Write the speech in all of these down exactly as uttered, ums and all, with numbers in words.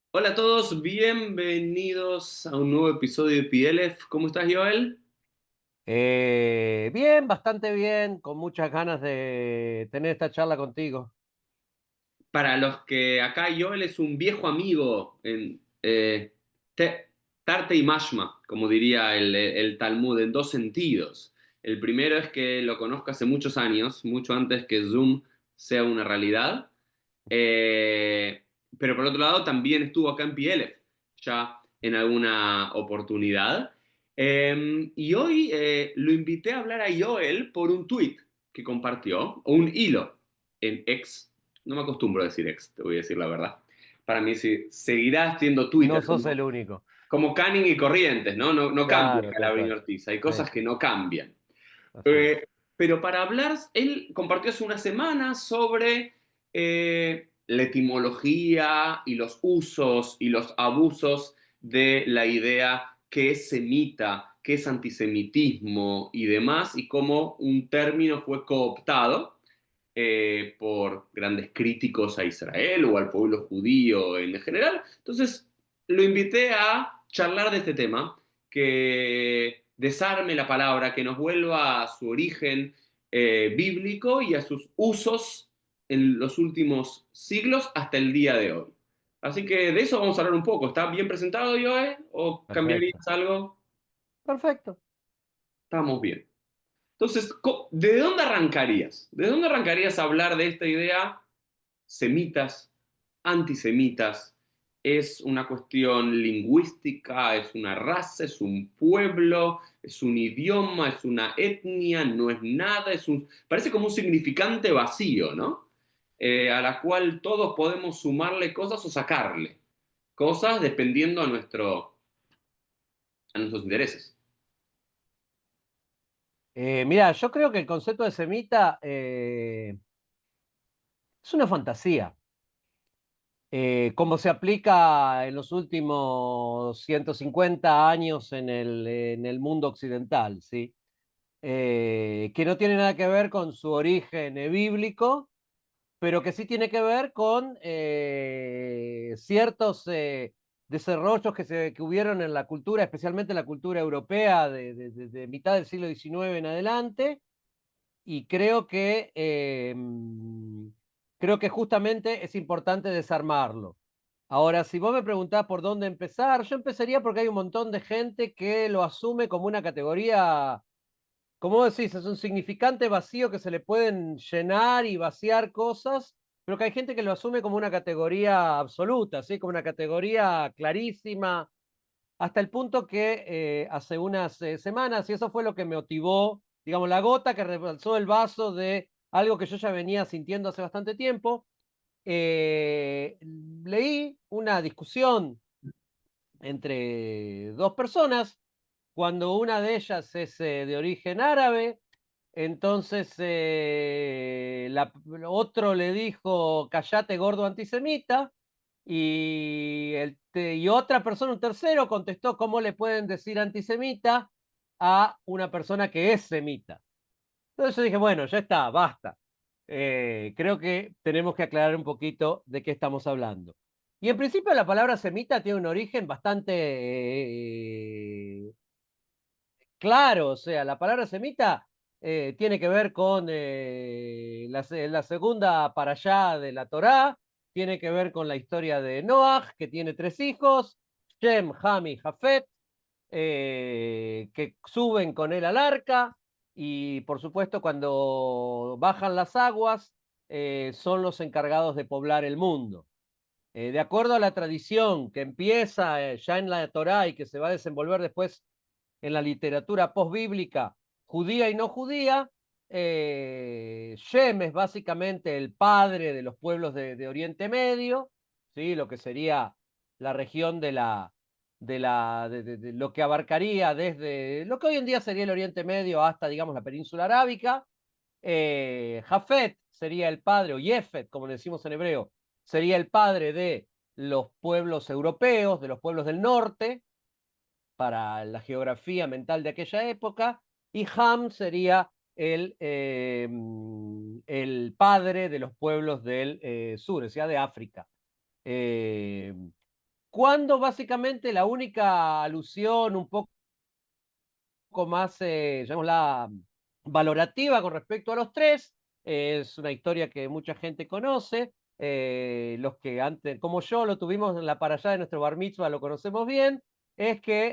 Hola a todos, bienvenidos a un nuevo episodio de P L F. ¿Cómo estás, Joel? Eh, bien, bastante bien, con muchas ganas de tener esta charla contigo. Para los que acá, Joel es un viejo amigo en eh, te- Tarte y Mashma, como diría el, el Talmud, en dos sentidos. El primero es que lo conozco hace muchos años, mucho antes que Zoom sea una realidad. Eh, pero por otro lado, también estuvo acá en P L F, ya en alguna oportunidad. Eh, y hoy eh, lo invité a hablar a Joel por un tweet que compartió, o un hilo en X. No me acostumbro a decir X, te voy a decir la verdad. Para mí sí, seguirá siendo No Twitter, sos como, el único. como Canning y Corrientes, ¿no? No, no cambia Claro, tal Calabrini cual. Ortiz, hay Sí, cosas que no cambian. así es. Eh, pero para hablar, él compartió hace una semana sobre eh, la etimología y los usos y los abusos de la idea que es semita, que es antisemitismo y demás, y cómo un término fue cooptado eh, por grandes críticos a Israel o al pueblo judío en general. Entonces, lo invité a charlar de este tema, que desarme la palabra, que nos vuelva a su origen eh, bíblico y a sus usos en los últimos siglos hasta el día de hoy. Así que de eso vamos a hablar un poco. ¿Está bien presentado, Joe? ¿O Perfecto. cambiarías algo? Perfecto. Estamos bien. Entonces, ¿de dónde arrancarías? ¿De dónde arrancarías a hablar de esta idea? Semitas, antisemitas, es una cuestión lingüística, es una raza, es un pueblo, es un idioma, es una etnia, no es nada, es un, parece como un significante vacío, ¿no? Eh, a la cual todos podemos sumarle cosas o sacarle cosas dependiendo a, nuestro, a nuestros intereses. Eh, mira, yo creo que el concepto de semita eh, es una fantasía. Eh, como se aplica en los últimos ciento cincuenta años en el, en el mundo occidental, ¿sí? Eh, que no tiene nada que ver con su origen eh, bíblico, pero que sí tiene que ver con eh, ciertos eh, desarrollos que, se, que hubieron en la cultura, especialmente en la cultura europea de, de, de, de mitad del siglo diecinueve en adelante, y creo que, eh, creo que justamente es importante desarmarlo. Ahora, si vos me preguntás por dónde empezar, yo empezaría porque hay un montón de gente que lo asume como una categoría, como vos decís, es un significante vacío que se le pueden llenar y vaciar cosas, pero que hay gente que lo asume como una categoría absoluta, ¿sí? Como una categoría clarísima, hasta el punto que eh, hace unas eh, semanas, y eso fue lo que me motivó, digamos, la gota que rebalsó el vaso de algo que yo ya venía sintiendo hace bastante tiempo, eh, leí una discusión entre dos personas, cuando una de ellas es eh, de origen árabe, entonces eh, la, otro le dijo, callate gordo antisemita, y, el, y otra persona, un tercero, contestó cómo le pueden decir antisemita a una persona que es semita. Entonces yo dije, bueno, ya está, basta. Eh, creo que tenemos que aclarar un poquito de qué estamos hablando. Y en principio la palabra semita tiene un origen bastante eh, claro, o sea, la palabra semita eh, tiene que ver con eh, la, la segunda para allá de la Torá, tiene que ver con la historia de Noah, que tiene tres hijos, Shem, Ham y Jafet, eh, que suben con él al arca, y por supuesto cuando bajan las aguas, eh, son los encargados de poblar el mundo. Eh, de acuerdo a la tradición que empieza eh, ya en la Torá y que se va a desenvolver después en la literatura postbíblica judía y no judía, eh, Shem es básicamente el padre de los pueblos de, de Oriente Medio, ¿sí? Lo que sería la región de la, de la de, de, de lo que abarcaría desde lo que hoy en día sería el Oriente Medio hasta, digamos, la península arábica. Eh, Jafet sería el padre, o Jefet, como le decimos en hebreo, sería el padre de los pueblos europeos, de los pueblos del norte, para la geografía mental de aquella época, y Ham sería el, eh, el padre de los pueblos del eh, sur, o sea, de África. Eh, cuando básicamente la única alusión un poco más, eh, llamémosla, valorativa con respecto a los tres, eh, es una historia que mucha gente conoce, eh, los que antes, como yo, lo tuvimos en la para allá de nuestro bar mitzvah, lo conocemos bien, es que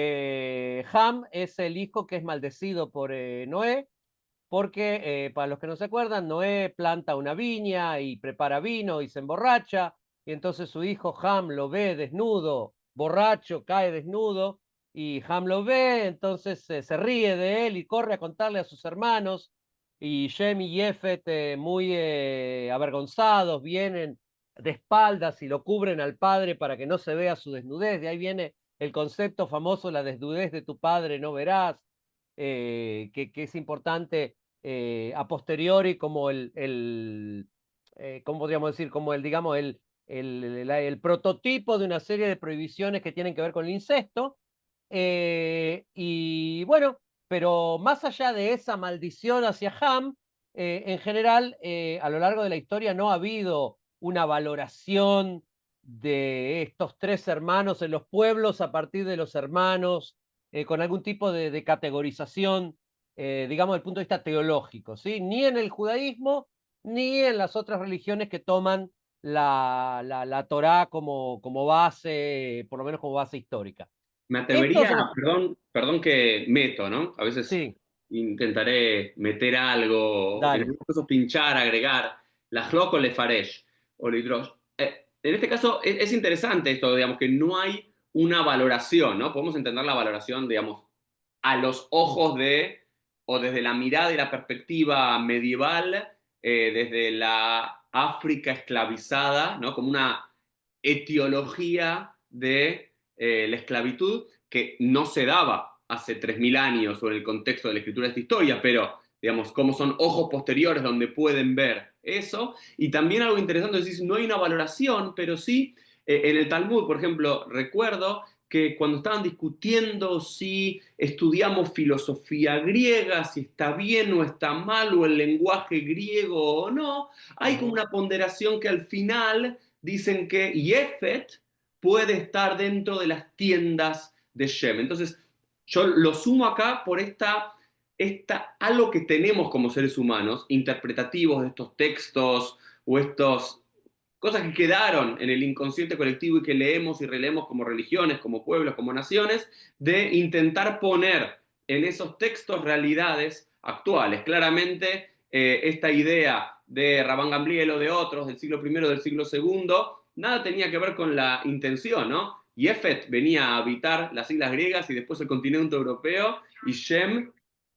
eh, Ham es el hijo que es maldecido por eh, Noé, porque eh, para los que no se acuerdan, Noé planta una viña y prepara vino y se emborracha, y entonces su hijo Ham lo ve desnudo, borracho, cae desnudo, y Ham lo ve, entonces eh, se ríe de él y corre a contarle a sus hermanos, y Shem y Jefet, eh, muy eh, avergonzados, vienen de espaldas y lo cubren al padre para que no se vea su desnudez. De ahí viene el concepto famoso, la desnudez de tu padre no verás, eh, que, que es importante eh, a posteriori como el, el eh, ¿cómo podríamos decir? Como el, digamos, el, el, el, el, prototipo de una serie de prohibiciones que tienen que ver con el incesto. Eh, y bueno, pero más allá de esa maldición hacia Ham, eh, en general, eh, a lo largo de la historia no ha habido una valoración de estos tres hermanos en los pueblos a partir de los hermanos, eh, con algún tipo de, de categorización, eh, digamos, desde el punto de vista teológico, ¿sí? Ni en el judaísmo, ni en las otras religiones que toman la, la, la Torá como, como base, por lo menos como base histórica. Me Estos atrevería, son los... perdón, perdón que meto, ¿no? A veces Sí, intentaré meter algo, en dale. algunos casos pinchar, agregar, la Hlock o le Faresh o le Hidrosh. Eh, en este caso es, es interesante esto, digamos, que no hay una valoración, ¿no? Podemos entender la valoración, digamos, a los ojos de, o desde la mirada y la perspectiva medieval, eh, desde la África esclavizada, ¿no? Como una etiología de eh, la esclavitud que no se daba hace tres mil años o en el contexto de la escritura de esta historia, pero digamos, cómo son ojos posteriores donde pueden ver eso. Y también algo interesante es decir, no hay una valoración, pero sí, eh, en el Talmud, por ejemplo, recuerdo que cuando estaban discutiendo si estudiamos filosofía griega, si está bien o está mal, o el lenguaje griego o no, hay como Ujú. una ponderación que al final dicen que Yefet puede estar dentro de las tiendas de Shem. Entonces, yo lo sumo acá por esta, esta algo que tenemos como seres humanos, interpretativos de estos textos o estos cosas que quedaron en el inconsciente colectivo y que leemos y releemos como religiones, como pueblos, como naciones, de intentar poner en esos textos realidades actuales. Claramente, eh, esta idea de Rabán Gamliel o de otros del siglo primero, del siglo segundo, nada tenía que ver con la intención, ¿no? Yefet venía a habitar las islas griegas y después el continente europeo y Shem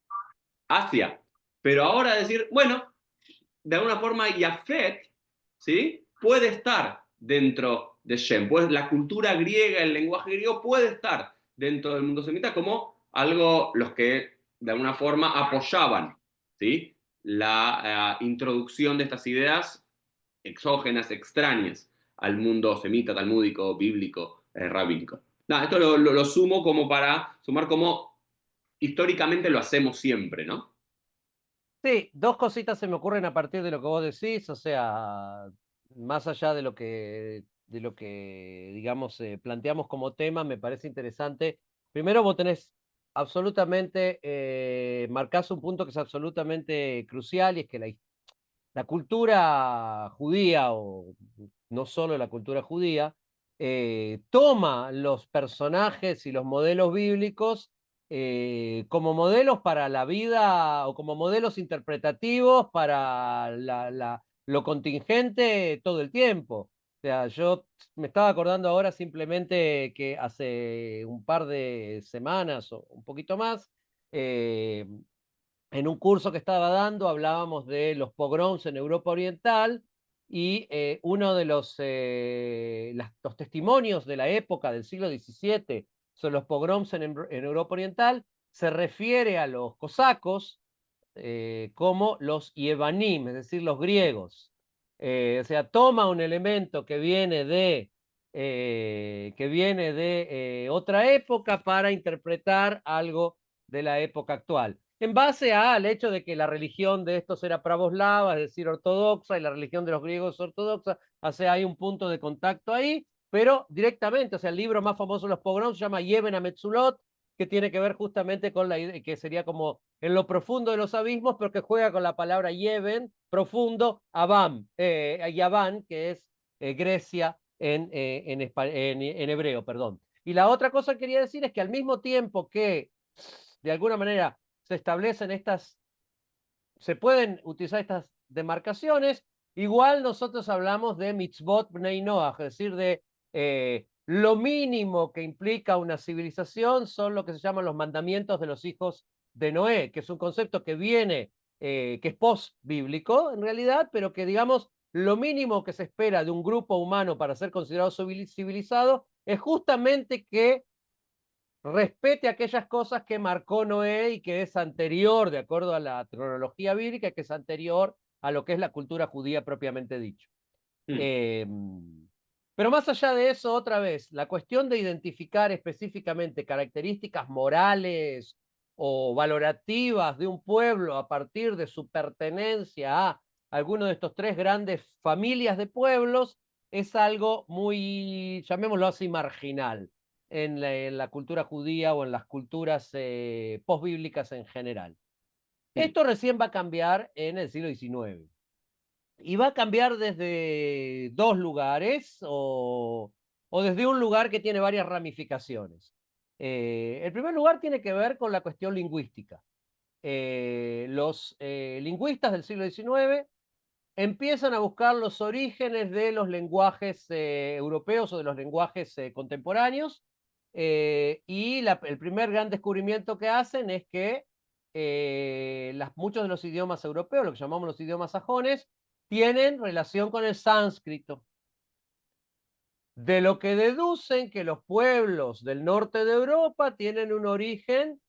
Asia. Pero ahora decir, bueno, de alguna forma Yafet, ¿sí? Puede estar dentro de Shem. Pues la cultura griega, el lenguaje griego puede estar dentro del mundo semita como algo los que de alguna forma apoyaban, ¿sí? La uh, introducción de estas ideas exógenas, extrañas al mundo semita, talmúdico, bíblico, eh, rabínico. No, esto lo, lo, lo sumo como para sumar como históricamente lo hacemos siempre, ¿no? Sí, dos cositas se me ocurren a partir de lo que vos decís, o sea, más allá de lo que, de lo que digamos, eh, planteamos como tema, me parece interesante. Primero, vos tenés absolutamente, eh, marcás un punto que es absolutamente crucial, y es que la, la cultura judía, o no solo la cultura judía, eh, toma los personajes y los modelos bíblicos eh, como modelos para la vida, o como modelos interpretativos para la, la, lo contingente todo el tiempo. O sea, yo me estaba acordando ahora simplemente que hace un par de semanas o un poquito más, eh, en un curso que estaba dando hablábamos de los pogroms en Europa Oriental, y eh, uno de los, eh, las, los testimonios de la época del siglo diecisiete sobre los pogroms en, en Europa Oriental se refiere a los cosacos eh, como los Yevanim, es decir, los griegos. Eh, o sea, toma un elemento que viene de, eh, que viene de eh, otra época para interpretar algo de la época actual, en base al hecho de que la religión de estos era pravoslava, es decir, ortodoxa, y la religión de los griegos es ortodoxa, o sea, hay un punto de contacto ahí, pero directamente, o sea, el libro más famoso de los pogroms se llama Yeven a Metzulot, que tiene que ver justamente con la idea, que sería como en lo profundo de los abismos, pero que juega con la palabra Yeven, profundo, Abam, eh, Yaván, que es eh, Grecia en, eh, en, en, en hebreo, perdón. Y la otra cosa que quería decir es que al mismo tiempo que, de alguna manera, se establecen estas, se pueden utilizar estas demarcaciones, igual nosotros hablamos de mitzvot bnei Noach, es decir, de eh, lo mínimo que implica una civilización son lo que se llaman los mandamientos de los hijos de Noé, que es un concepto que viene, eh, que es post-bíblico en realidad, pero que digamos, lo mínimo que se espera de un grupo humano para ser considerado civilizado es justamente que respete aquellas cosas que marcó Noé y que es anterior, de acuerdo a la cronología bíblica, que es anterior a lo que es la cultura judía propiamente dicho. Mm, Eh, pero más allá de eso, otra vez, la cuestión de identificar específicamente características morales o valorativas de un pueblo a partir de su pertenencia a alguno de estos tres grandes familias de pueblos es algo muy, llamémoslo así, marginal en la, en la cultura judía o en las culturas eh, postbíblicas en general. mm, Esto recién va a cambiar en el siglo diecinueve. Y va a cambiar desde dos lugares o, o desde un lugar que tiene varias ramificaciones. Eh, el primer lugar tiene que ver con la cuestión lingüística. Eh, los eh, lingüistas del siglo diecinueve empiezan a buscar los orígenes de los lenguajes eh, europeos o de los lenguajes eh, contemporáneos, eh, y la, el primer gran descubrimiento que hacen es que eh, las, muchos de los idiomas europeos, lo que llamamos los idiomas sajones, tienen relación con el sánscrito, de lo que deducen que los pueblos del norte de Europa tienen un origen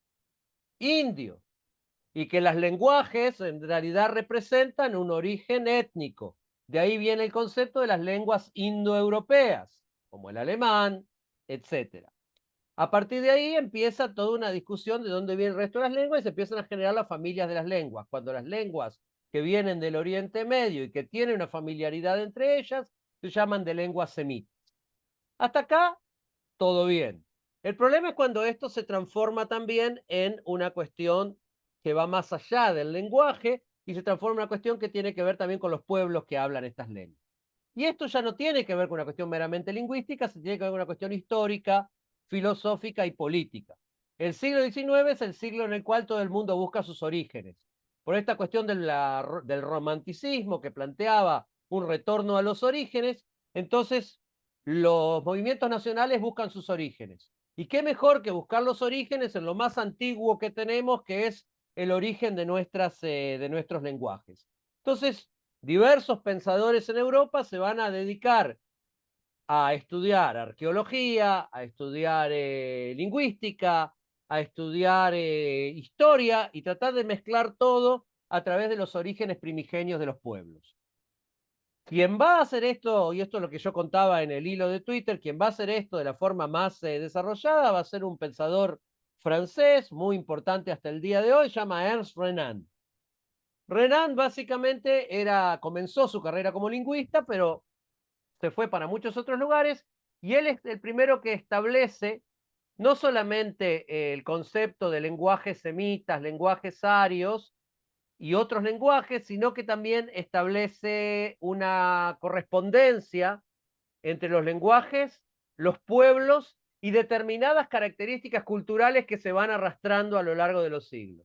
indio y que los lenguajes en realidad representan un origen étnico. De ahí viene el concepto de las lenguas indoeuropeas, como el alemán, etcétera. A partir de ahí empieza toda una discusión de dónde viene el resto de las lenguas y se empiezan a generar las familias de las lenguas. Cuando las lenguas que vienen del Oriente Medio y que tienen una familiaridad entre ellas se llaman de lenguas semitas. Hasta acá, todo bien. El problema es cuando esto se transforma también en una cuestión que va más allá del lenguaje y se transforma en una cuestión que tiene que ver también con los pueblos que hablan estas lenguas. Y esto ya no tiene que ver con una cuestión meramente lingüística, se tiene que ver con una cuestión histórica, filosófica y política. El siglo diecinueve es el siglo en el cual todo el mundo busca sus orígenes. Por esta cuestión de la, del romanticismo que planteaba un retorno a los orígenes, entonces los movimientos nacionales buscan sus orígenes. ¿Y qué mejor que buscar los orígenes en lo más antiguo que tenemos, que es el origen de, nuestras, eh, de nuestros lenguajes? Entonces, diversos pensadores en Europa se van a dedicar a estudiar arqueología, a estudiar eh, lingüística, a estudiar eh, historia y tratar de mezclar todo a través de los orígenes primigenios de los pueblos. Quien va a hacer esto, y esto es lo que yo contaba en el hilo de Twitter, quien va a hacer esto de la forma más eh, desarrollada va a ser un pensador francés muy importante hasta el día de hoy, se llama Ernst Renan. Renan básicamente era, comenzó su carrera como lingüista, pero se fue para muchos otros lugares, y él es el primero que establece no solamente el concepto de lenguajes semitas, lenguajes arios y otros lenguajes, sino que también establece una correspondencia entre los lenguajes, los pueblos y determinadas características culturales que se van arrastrando a lo largo de los siglos.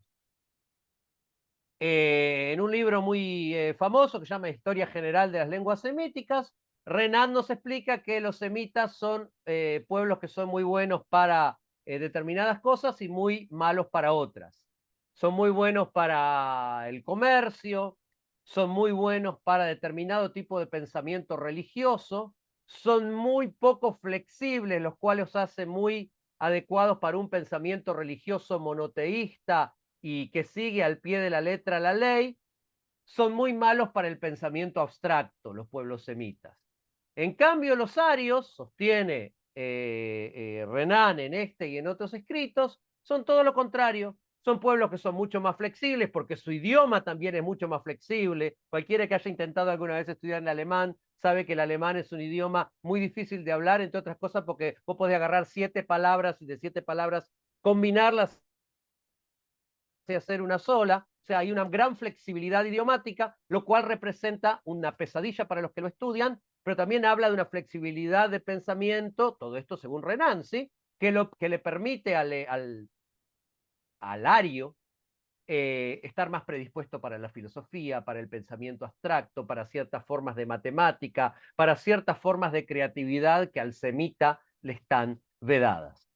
Eh, en un libro muy eh, famoso que se llama Historia General de las Lenguas Semíticas, Renan nos explica que los semitas son eh, pueblos que son muy buenos para eh, determinadas cosas y muy malos para otras. Son muy buenos para el comercio, son muy buenos para determinado tipo de pensamiento religioso, son muy poco flexibles, los cuales los hacen muy adecuados para un pensamiento religioso monoteísta y que sigue al pie de la letra la ley, son muy malos para el pensamiento abstracto, los pueblos semitas. En cambio, los arios, sostiene eh, eh, Renan en este y en otros escritos, son todo lo contrario. Son pueblos que son mucho más flexibles porque su idioma también es mucho más flexible. Cualquiera que haya intentado alguna vez estudiar en alemán sabe que el alemán es un idioma muy difícil de hablar, entre otras cosas porque vos podés agarrar siete palabras y de siete palabras combinarlas y hacer una sola. O sea, hay una gran flexibilidad idiomática, lo cual representa una pesadilla para los que lo estudian, pero también habla de una flexibilidad de pensamiento, todo esto según Renan, ¿sí? Que, lo, que le permite al, al, al ario eh, estar más predispuesto para la filosofía, para el pensamiento abstracto, para ciertas formas de matemática, para ciertas formas de creatividad que al semita le están vedadas.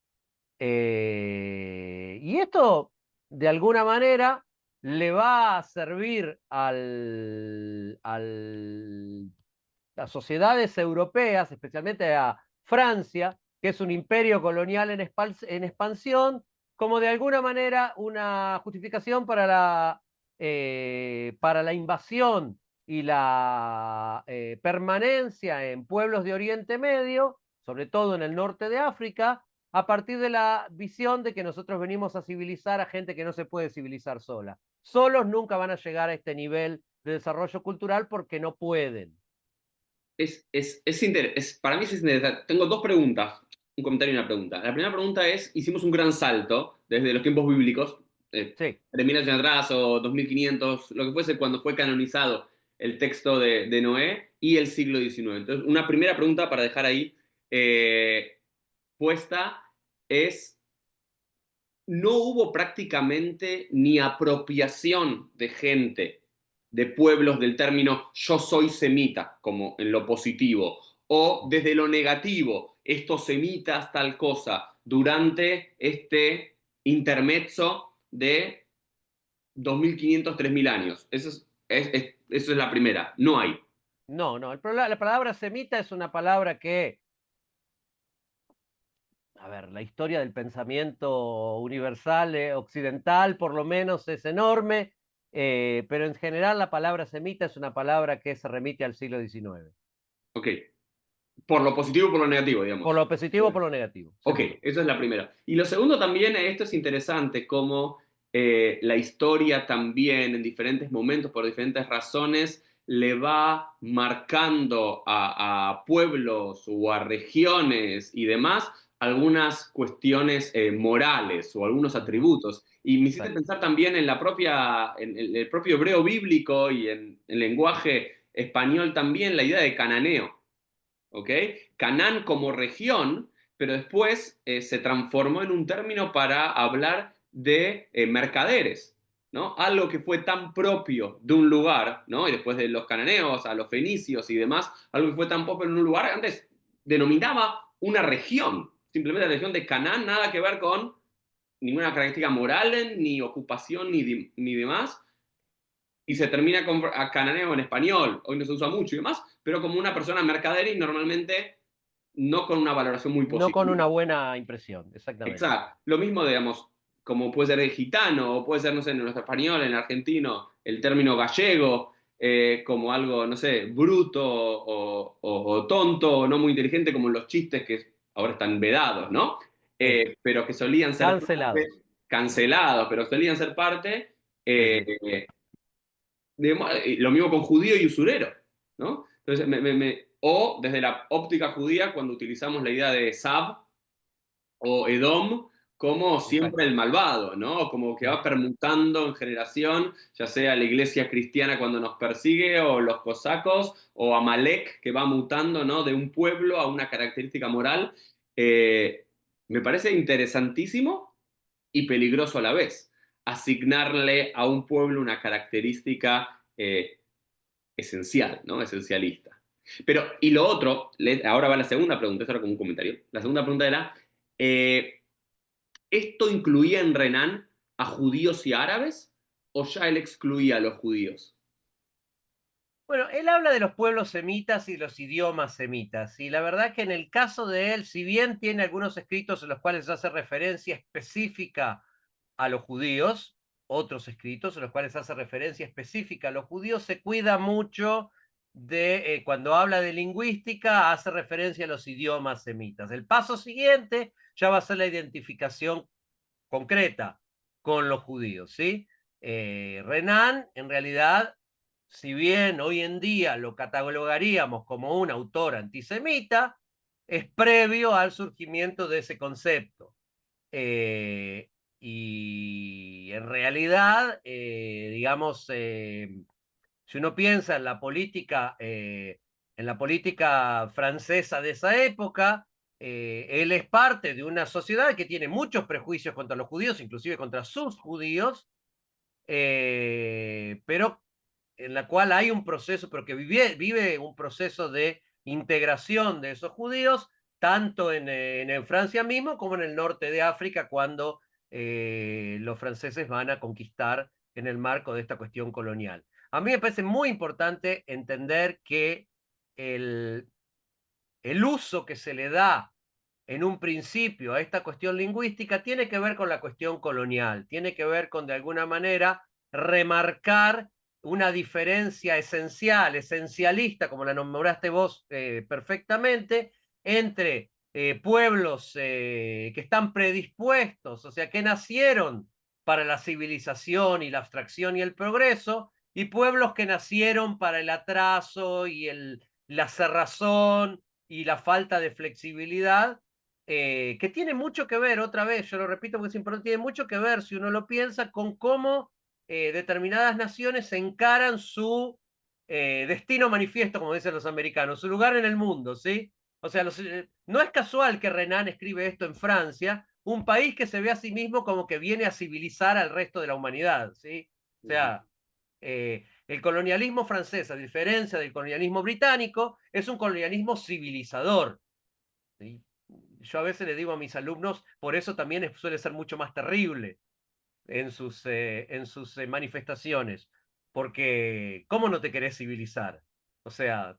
Eh, y esto, de alguna manera, le va a servir al, al, a sociedades europeas, especialmente a Francia, que es un imperio colonial en, en expansión, como de alguna manera una justificación para la, eh, para la invasión y la eh, permanencia en pueblos de Oriente Medio, sobre todo en el norte de África, a partir de la visión de que nosotros venimos a civilizar a gente que no se puede civilizar sola. Solos nunca van a llegar a este nivel de desarrollo cultural porque no pueden. Es, es, es, inter- es- para mí es interesante. Tengo dos preguntas, un comentario y una pregunta. La primera pregunta es, hicimos un gran salto desde los tiempos bíblicos, eh, Sí. tres mil años atrás o dos mil quinientos, lo que fuese, cuando fue canonizado el texto de, de Noé y el siglo diecinueve. Entonces, una primera pregunta para dejar ahí eh, puesta es, no hubo prácticamente ni apropiación de gente, de pueblos del término yo soy semita, como en lo positivo, o desde lo negativo, estos semitas tal cosa, durante este intermezzo de dos mil quinientos, tres mil años. Eso es, es, es, eso es la primera, no hay. No, no, el, la palabra semita es una palabra que, a ver, la historia del pensamiento universal, eh, occidental, por lo menos es enorme, eh, pero en general la palabra semita es una palabra que se remite al siglo diecinueve. Ok, por lo positivo y por lo negativo, Por digamos. lo positivo o por lo negativo, Ok, seguro. eso es la primera. Y lo segundo también, esto es interesante, como eh, la historia también en diferentes momentos, por diferentes razones, le va marcando a, a pueblos o a regiones y demás algunas cuestiones eh, morales o algunos Ujú. atributos. Y me hiciste Exacto. pensar también en la propia, en el, el propio hebreo bíblico y en el lenguaje español también, la idea de cananeo. ¿Ok? Canaán como región, pero después eh, se transformó en un término para hablar de eh, mercaderes, ¿no? Algo que fue tan propio de un lugar, ¿no? Y después de los cananeos, a los fenicios y demás, algo que fue tan propio en un lugar, antes denominaba una región, simplemente la región de Canaán, nada que ver con ninguna característica moral, ni ocupación, ni, de, ni demás, y se termina con a cananeo en español, hoy no se usa mucho y demás, pero como una persona mercader y normalmente no con una valoración muy No con una positiva. buena impresión, exactamente. Exacto. Lo mismo, digamos, como puede ser el gitano, o puede ser, no sé, en nuestro español, en argentino, el término gallego, eh, como algo, no sé, bruto o, o, o tonto o no muy inteligente, como los chistes que ahora están vedados, ¿no? Sí. Eh, pero que solían ser parte, Cancelados. cancelados, pero solían ser parte Sí, sí. eh, de- lo mismo con judío y usurero, ¿no? Entonces, me- me- me- o desde la óptica judía, cuando utilizamos la idea de Sab o Edom como siempre Exacto. el malvado, ¿no? Como que va permutando en generación, ya sea la iglesia cristiana cuando nos persigue, o los cosacos, o Amalek, que va mutando, ¿no? De un pueblo a una característica moral. Eh, me parece interesantísimo y peligroso a la vez asignarle a un pueblo una característica eh, esencial, ¿no? Esencialista. Pero, y lo otro, ahora va la segunda pregunta, eso era como un comentario. La segunda pregunta era, eh, ¿esto incluía en Renan a judíos y árabes o ya él excluía a los judíos? Bueno, él habla de los pueblos semitas y los idiomas semitas, y la verdad que en el caso de él, si bien tiene algunos escritos en los cuales hace referencia específica a los judíos, otros escritos en los cuales hace referencia específica a los judíos, se cuida mucho de, eh, cuando habla de lingüística, hace referencia a los idiomas semitas. El paso siguiente ya va a ser la identificación concreta con los judíos, ¿sí? Eh, Renan, en realidad, si bien hoy en día lo catalogaríamos como un autor antisemita, es previo al surgimiento de ese concepto. Eh, y en realidad, eh, digamos, eh, si uno piensa en la política, eh, en la política francesa de esa época, eh, él es parte de una sociedad que tiene muchos prejuicios contra los judíos, inclusive contra sus judíos, eh, pero en la cual hay un proceso, pero que vive, vive un proceso de integración de esos judíos, tanto en, en, en Francia mismo como en el norte de África, cuando eh, los franceses van a conquistar en el marco de esta cuestión colonial. A mí me parece muy importante entender que el, el uso que se le da en un principio a esta cuestión lingüística tiene que ver con la cuestión colonial, tiene que ver con, de alguna manera, remarcar una diferencia esencial, esencialista, como la nombraste vos eh, perfectamente, entre eh, pueblos eh, que están predispuestos, o sea, que nacieron para la civilización y la abstracción y el progreso, y pueblos que nacieron para el atraso y el, la cerrazón y la falta de flexibilidad, eh, que tiene mucho que ver, otra vez, yo lo repito porque es importante, tiene mucho que ver, si uno lo piensa, con cómo eh, determinadas naciones encaran su eh, destino manifiesto, como dicen los americanos, su lugar en el mundo, ¿sí? O sea, los, eh, no es casual que Renan escribe esto en Francia, un país que se ve a sí mismo como que viene a civilizar al resto de la humanidad, ¿sí? O sea, eh, el colonialismo francés, a diferencia del colonialismo británico, es un colonialismo civilizador, ¿sí? Yo a veces le digo a mis alumnos, por eso también es, suele ser mucho más terrible en sus, eh, en sus eh, manifestaciones, porque ¿cómo no te querés civilizar? O sea,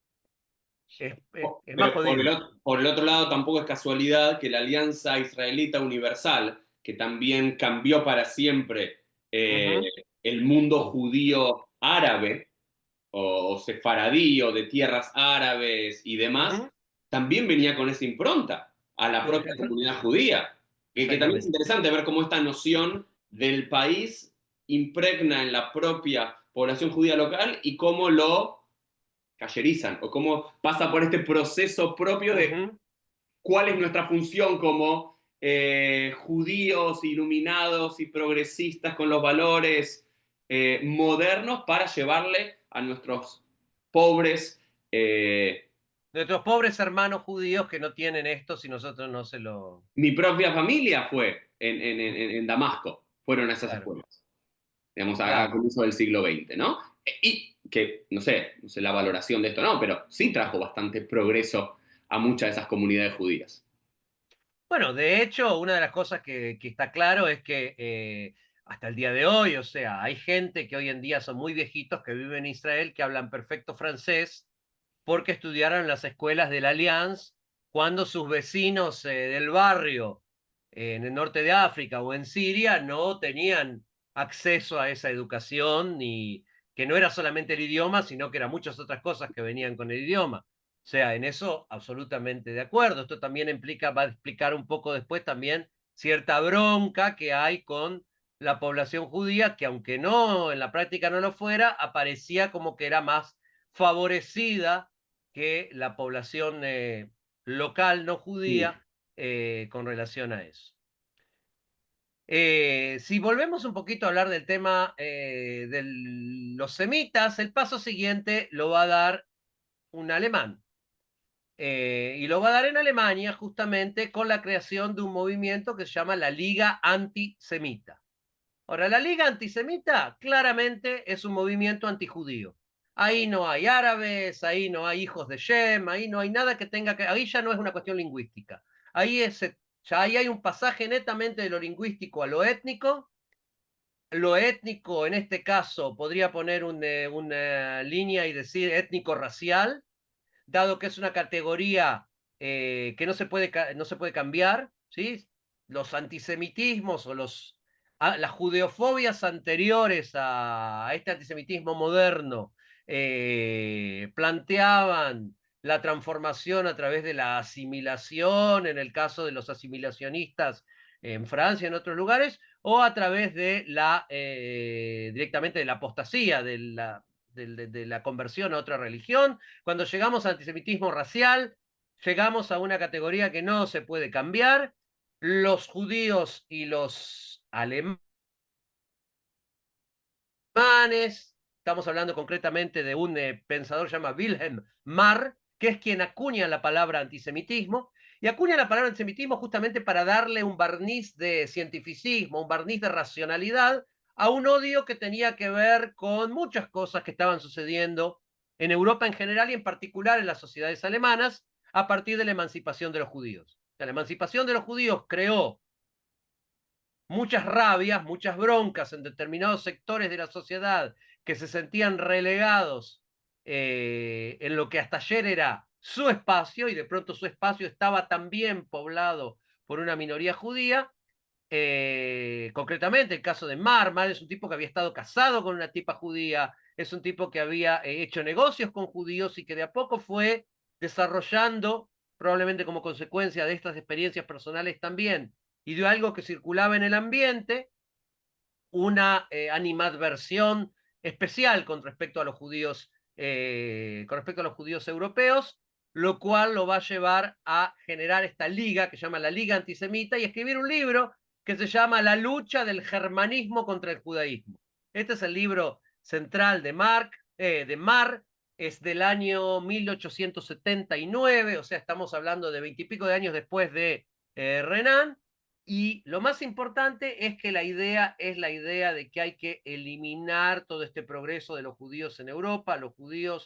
es, es, es más Pero por el, jodido. otro, por el otro lado, tampoco es casualidad que la Alianza Israelita Universal, que también cambió para siempre Uh eh, -huh, el mundo judío árabe, o, o sefaradí, o de tierras árabes y uh demás, -huh. también venía con esa impronta a la propia comunidad judía. Que, que también es Exactamente. interesante ver cómo esta noción del país impregna en la propia población judía local y cómo lo cayerizan, o cómo pasa por este proceso propio Uh de -huh. cuál es nuestra función como eh, judíos iluminados y progresistas con los valores eh, modernos para llevarle a nuestros pobres. Eh, Nuestros pobres hermanos judíos que no tienen esto si nosotros no se lo... mi propia familia fue en, en, en, en Damasco, fueron a esas Claro, escuelas, digamos, a, a claro. comienzos del siglo veinte, ¿no? Y que, no sé, no sé la valoración de esto, no, pero sí trajo bastante progreso a muchas de esas comunidades judías. Bueno, de hecho, una de las cosas que, que está claro es que eh, hasta el día de hoy, o sea, hay gente que hoy en día son muy viejitos que viven en Israel, que hablan perfecto francés, porque estudiaron en las escuelas de la Allianz, cuando sus vecinos eh, del barrio eh, en el norte de África o en Siria no tenían acceso a esa educación, y que no era solamente el idioma, sino que eran muchas otras cosas que venían con el idioma. O sea, en eso absolutamente de acuerdo. Esto también implica, va a explicar un poco después también cierta bronca que hay con la población judía, que aunque no en la práctica no lo fuera, aparecía como que era más favorecida que la población eh, local no Mm. judía eh, con relación a eso. Eh, si volvemos un poquito a hablar del tema eh, de los semitas, el paso siguiente lo va a dar un alemán. Eh, y lo va a dar en Alemania justamente con la creación de un movimiento que se llama la Liga Antisemita. Ahora, la Liga Antisemita claramente es un movimiento antijudío. Ahí no hay árabes, ahí no hay hijos de Shem, ahí no hay nada que tenga que... Ahí ya no es una cuestión lingüística. Ahí, es, ya ahí hay un pasaje netamente de lo lingüístico a lo étnico. Lo étnico, en este caso, podría poner un, eh, una línea y decir étnico-racial, dado que es una categoría eh, que no se, puede, no se puede cambiar, ¿sí? Los antisemitismos o los, a, las judeofobias anteriores a, a este antisemitismo moderno eh, planteaban la transformación a través de la asimilación, en el caso de los asimilacionistas en Francia, en otros lugares, o a través de la, eh, directamente de la apostasía, de la de, de, de la conversión a otra religión. Cuando llegamos al antisemitismo racial, llegamos a una categoría que no se puede cambiar. Los judíos y los alemanes, estamos hablando concretamente de un eh, pensador llamado Wilhelm Marr, que es quien acuña la palabra antisemitismo, y acuña la palabra antisemitismo justamente para darle un barniz de cientificismo, un barniz de racionalidad a un odio que tenía que ver con muchas cosas que estaban sucediendo en Europa en general y en particular en las sociedades alemanas a partir de la emancipación de los judíos. O sea, la emancipación de los judíos creó muchas rabias, muchas broncas en determinados sectores de la sociedad que se sentían relegados eh, en lo que hasta ayer era su espacio, y de pronto su espacio estaba también poblado por una minoría judía. Eh, concretamente, el caso de Marr. Marr es un tipo que había estado casado con una tipa judía, es un tipo que había eh, hecho negocios con judíos y que de a poco fue desarrollando, probablemente como consecuencia de estas experiencias personales también, y de algo que circulaba en el ambiente, una eh, animadversión especial con respecto a los judíos, eh, con respecto a los judíos europeos, lo cual lo va a llevar a generar esta liga que se llama la Liga Antisemita y escribir un libro que se llama La lucha del germanismo contra el judaísmo. Este es el libro central de Mark, eh, de Marr, es del año mil ochocientos setenta y nueve, o sea, estamos hablando de veintipico de años después de eh, Renan. Y lo más importante es que la idea es la idea de que hay que eliminar todo este progreso de los judíos en Europa. Los judíos,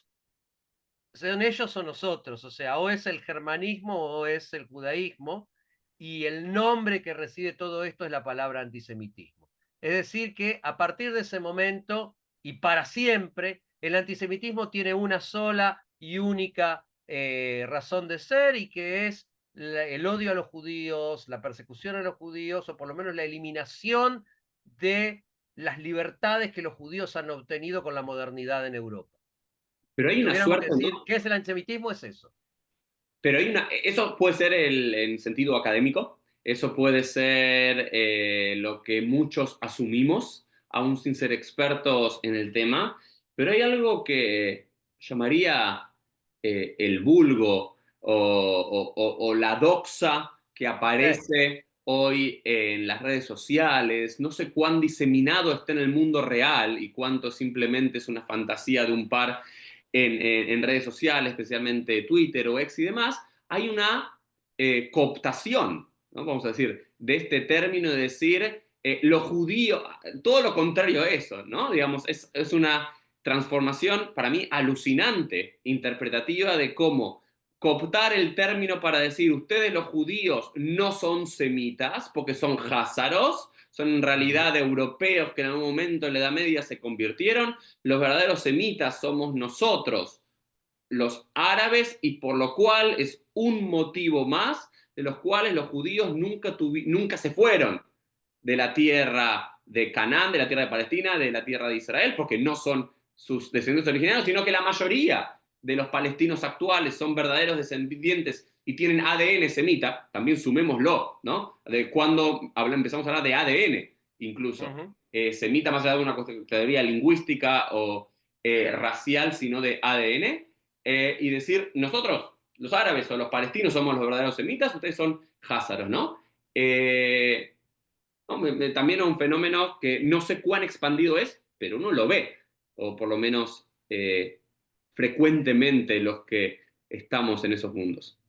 son ellos o nosotros, o sea, o es el germanismo o es el judaísmo, y el nombre que recibe todo esto es la palabra antisemitismo. Es decir, que a partir de ese momento y para siempre, el antisemitismo tiene una sola y única eh, razón de ser, y que es la, el odio a los judíos, la persecución a los judíos, o por lo menos la eliminación de las libertades que los judíos han obtenido con la modernidad en Europa. Pero Si hay una tuviéramos que suerte, decir ¿no? qué es el antisemitismo, es eso. Pero hay una, eso puede ser el, en sentido académico, eso puede ser eh, lo que muchos asumimos, aún sin ser expertos en el tema, pero hay algo que llamaría eh, el vulgo o, o- o- o la doxa que Sí. aparece hoy en las redes sociales. No sé cuán diseminado está en el mundo real y cuánto simplemente es una fantasía de un par en, en, en redes sociales, especialmente Twitter o X y demás. Hay una eh, cooptación, ¿no? Vamos a decir, de este término de decir eh, lo judío, todo lo contrario a eso, ¿no? Digamos, es, es una transformación para mí alucinante, interpretativa de cómo cooptar el término para decir ustedes los judíos no son semitas porque son házaros, son en Ujú. realidad europeos que en algún momento en la Edad Media se convirtieron, los verdaderos semitas somos nosotros, los árabes, y por lo cual es un motivo más de los cuales los judíos nunca, nunca se fueron de la tierra de Canaán, de la tierra de Palestina, de la tierra de Israel, porque no son sus descendientes originarios, sino que la mayoría de los palestinos actuales son verdaderos descendientes y tienen A D N semita. También sumémoslo, ¿no? De cuando empezamos a hablar de A D N, incluso. Ujú. Eh, semita más allá de una teoría lingüística o eh, racial, sino de A D N. Eh, y decir, nosotros, los árabes o los palestinos, somos los verdaderos semitas, ustedes son házaros, ¿no? Eh, ¿no? Me, me, también es un fenómeno que no sé cuán expandido es, pero uno lo ve, o por lo menos eh, frecuentemente los que estamos en esos mundos.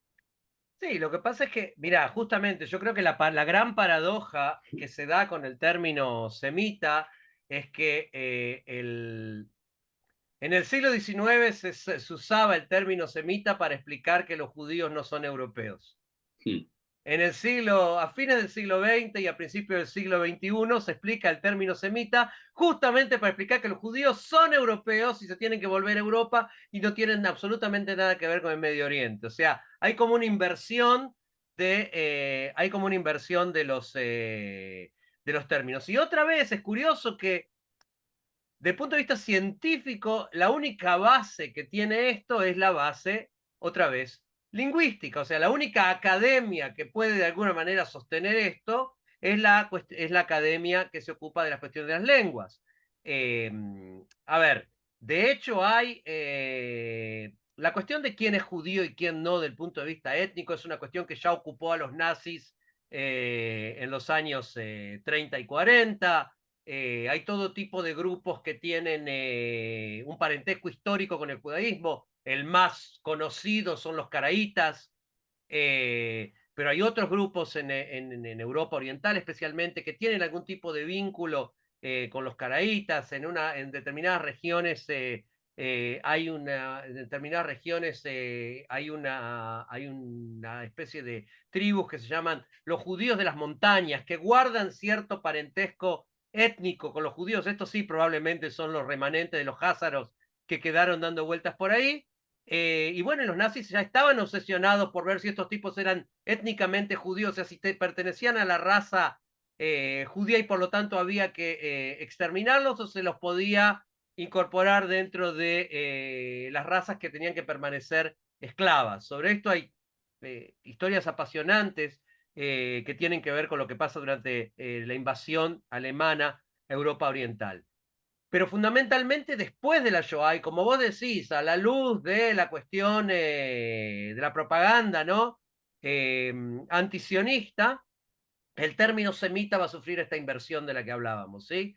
Sí, lo que pasa es que, mira, justamente yo creo que la, pa- la gran paradoja que se da con el término semita es que eh, el, en el siglo diecinueve se, se- se usaba el término semita para explicar que los judíos no son europeos. Hmm. En el siglo, a fines del siglo veinte y a principios del siglo veintiuno se explica el término semita justamente para explicar que los judíos son europeos y se tienen que volver a Europa y no tienen absolutamente nada que ver con el Medio Oriente. O sea, hay como una inversión de, eh, hay como una inversión de los, eh, de los términos. Y otra vez es curioso que, desde el punto de vista científico, la única base que tiene esto es la base, otra vez, lingüística. O sea, la única academia que puede de alguna manera sostener esto es la, es la academia que se ocupa de las cuestiones de las lenguas. Eh, a ver, De hecho, hay eh, la cuestión de quién es judío y quién no, del punto de vista étnico, es una cuestión que ya ocupó a los nazis eh, en los años eh, treinta y cuarenta. Eh, hay todo tipo de grupos que tienen eh, un parentesco histórico con el judaísmo. El más conocido son los caraítas, eh, pero hay otros grupos en, en, en, Europa Oriental especialmente que tienen algún tipo de vínculo eh, con los caraítas. En, una, en determinadas regiones eh, eh, hay una, en determinadas regiones eh, hay, una, hay una especie de tribus que se llaman los judíos de las montañas, que guardan cierto parentesco étnico con los judíos. Estos sí probablemente son los remanentes de los házaros que quedaron dando vueltas por ahí. Eh, y bueno, los nazis ya estaban obsesionados por ver si estos tipos eran étnicamente judíos, o sea, si te pertenecían a la raza eh, judía y por lo tanto había que eh, exterminarlos o se los podía incorporar dentro de eh, las razas que tenían que permanecer esclavas. Sobre esto hay eh, historias apasionantes eh, que tienen que ver con lo que pasa durante eh, la invasión alemana a Europa Oriental. Pero fundamentalmente después de la Shoah, y como vos decís, a la luz de la cuestión eh, de la propaganda, ¿no? Eh, antisionista, el término semita va a sufrir esta inversión de la que hablábamos, ¿sí?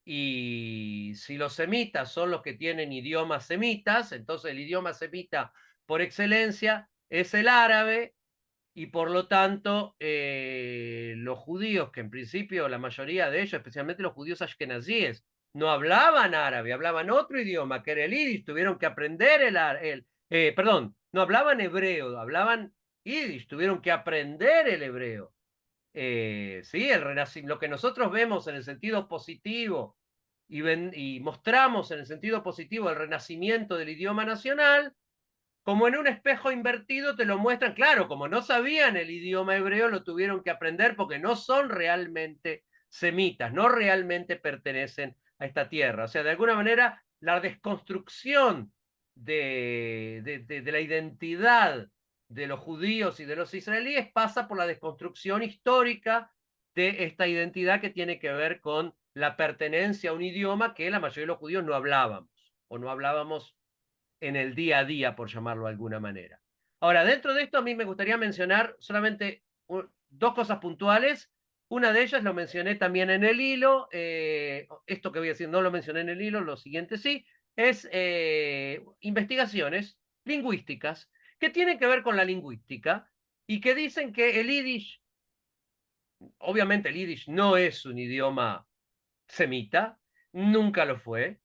Y si los semitas son los que tienen idiomas semitas, entonces el idioma semita por excelencia es el árabe, y por lo tanto eh, los judíos, que en principio la mayoría de ellos, especialmente los judíos ashkenazíes, no hablaban árabe, hablaban otro idioma, que era el yiddish, tuvieron que aprender el, el eh, perdón, no hablaban hebreo, hablaban yiddish, tuvieron que aprender el hebreo. Eh, sí, el lo que nosotros vemos en el sentido positivo y, ven, y mostramos en el sentido positivo el renacimiento del idioma nacional, como en un espejo invertido te lo muestran, claro, como no sabían el idioma hebreo, lo tuvieron que aprender porque no son realmente semitas, no realmente pertenecen a esta tierra. O sea, de alguna manera, la desconstrucción de, de, de, de la identidad de los judíos y de los israelíes pasa por la desconstrucción histórica de esta identidad que tiene que ver con la pertenencia a un idioma que la mayoría de los judíos no hablábamos o no hablábamos en el día a día, por llamarlo de alguna manera. Ahora, dentro de esto a mí me gustaría mencionar solamente un, dos cosas puntuales. Una de ellas lo mencioné también en el hilo, eh, esto que voy a decir no lo mencioné en el hilo, lo siguiente sí, es eh, investigaciones lingüísticas que tienen que ver con la lingüística y que dicen que el yiddish, obviamente el yiddish no es un idioma semita, nunca lo fue.